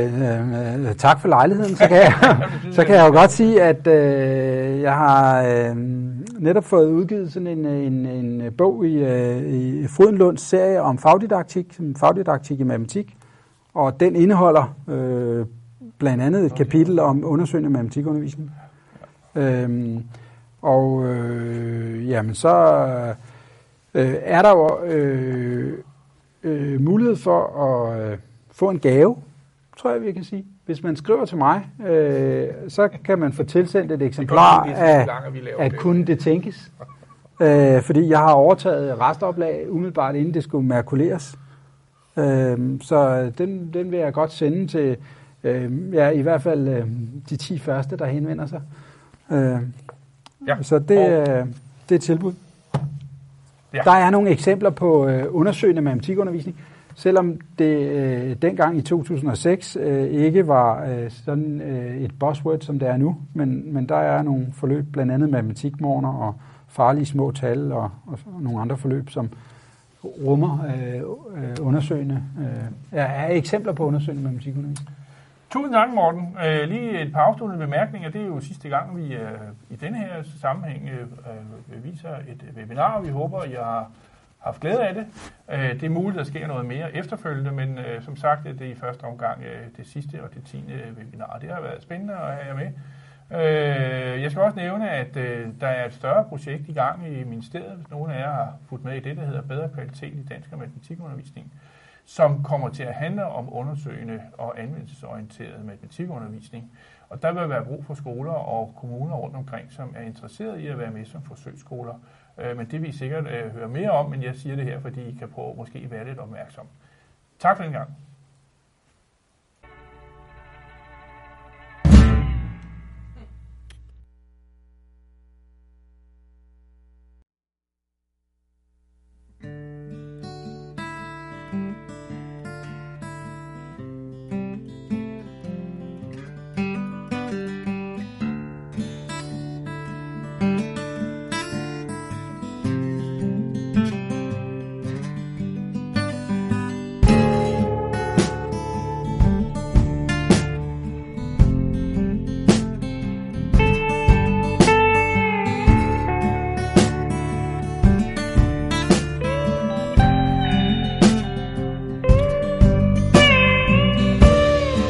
tak for lejligheden. Så kan jeg jo godt sige, at jeg har netop fået udgivet sådan en bog i Frydenlunds serie om fagdidaktik i matematik. Og den indeholder blandt andet et kapitel om undersøgende matematikundervisning. Jamen så er der jo mulighed for at få en gave, tror jeg, vi kan sige. Hvis man skriver til mig, så kan man få tilsendt et eksemplar af Kunne det tænkes? Fordi jeg har overtaget restoplag umiddelbart, inden det skulle makuleres. Så den vil jeg godt sende til i hvert fald de 10 første, der henvender sig. Så det er et tilbud. Ja. Der er nogle eksempler på undersøgende matematikundervisning, selvom det dengang i 2006 ikke var sådan et buzzword, som det er nu, men der er nogle forløb, blandt andet matematikmorgener og farlige små tal og nogle andre forløb, som rummer undersøgende er eksempler på undersøgende matematikundervisning. Tusind tak, Morten. Lige et par afsluttende bemærkninger. Det er jo sidste gang, vi i denne her sammenhæng viser et webinar, og vi håber, I har haft glæde af det. Det er muligt, der sker noget mere efterfølgende, men som sagt, det er i første omgang det sidste og det 10. webinar. Det har været spændende at have jer med. Jeg skal også nævne, at der er et større projekt i gang i ministeriet, hvis nogen af jer har fulgt med i det, der hedder Bedre kvalitet i dansk og matematikundervisning, som kommer til at handle om undersøgende og anvendelsesorienteret matematikundervisning. Og der vil være brug for skoler og kommuner rundt omkring, som er interesseret i at være med som forsøgsskoler. Men det vil I sikkert høre mere om, men jeg siger det her, fordi I kan prøve måske være lidt opmærksom. Tak for en gang.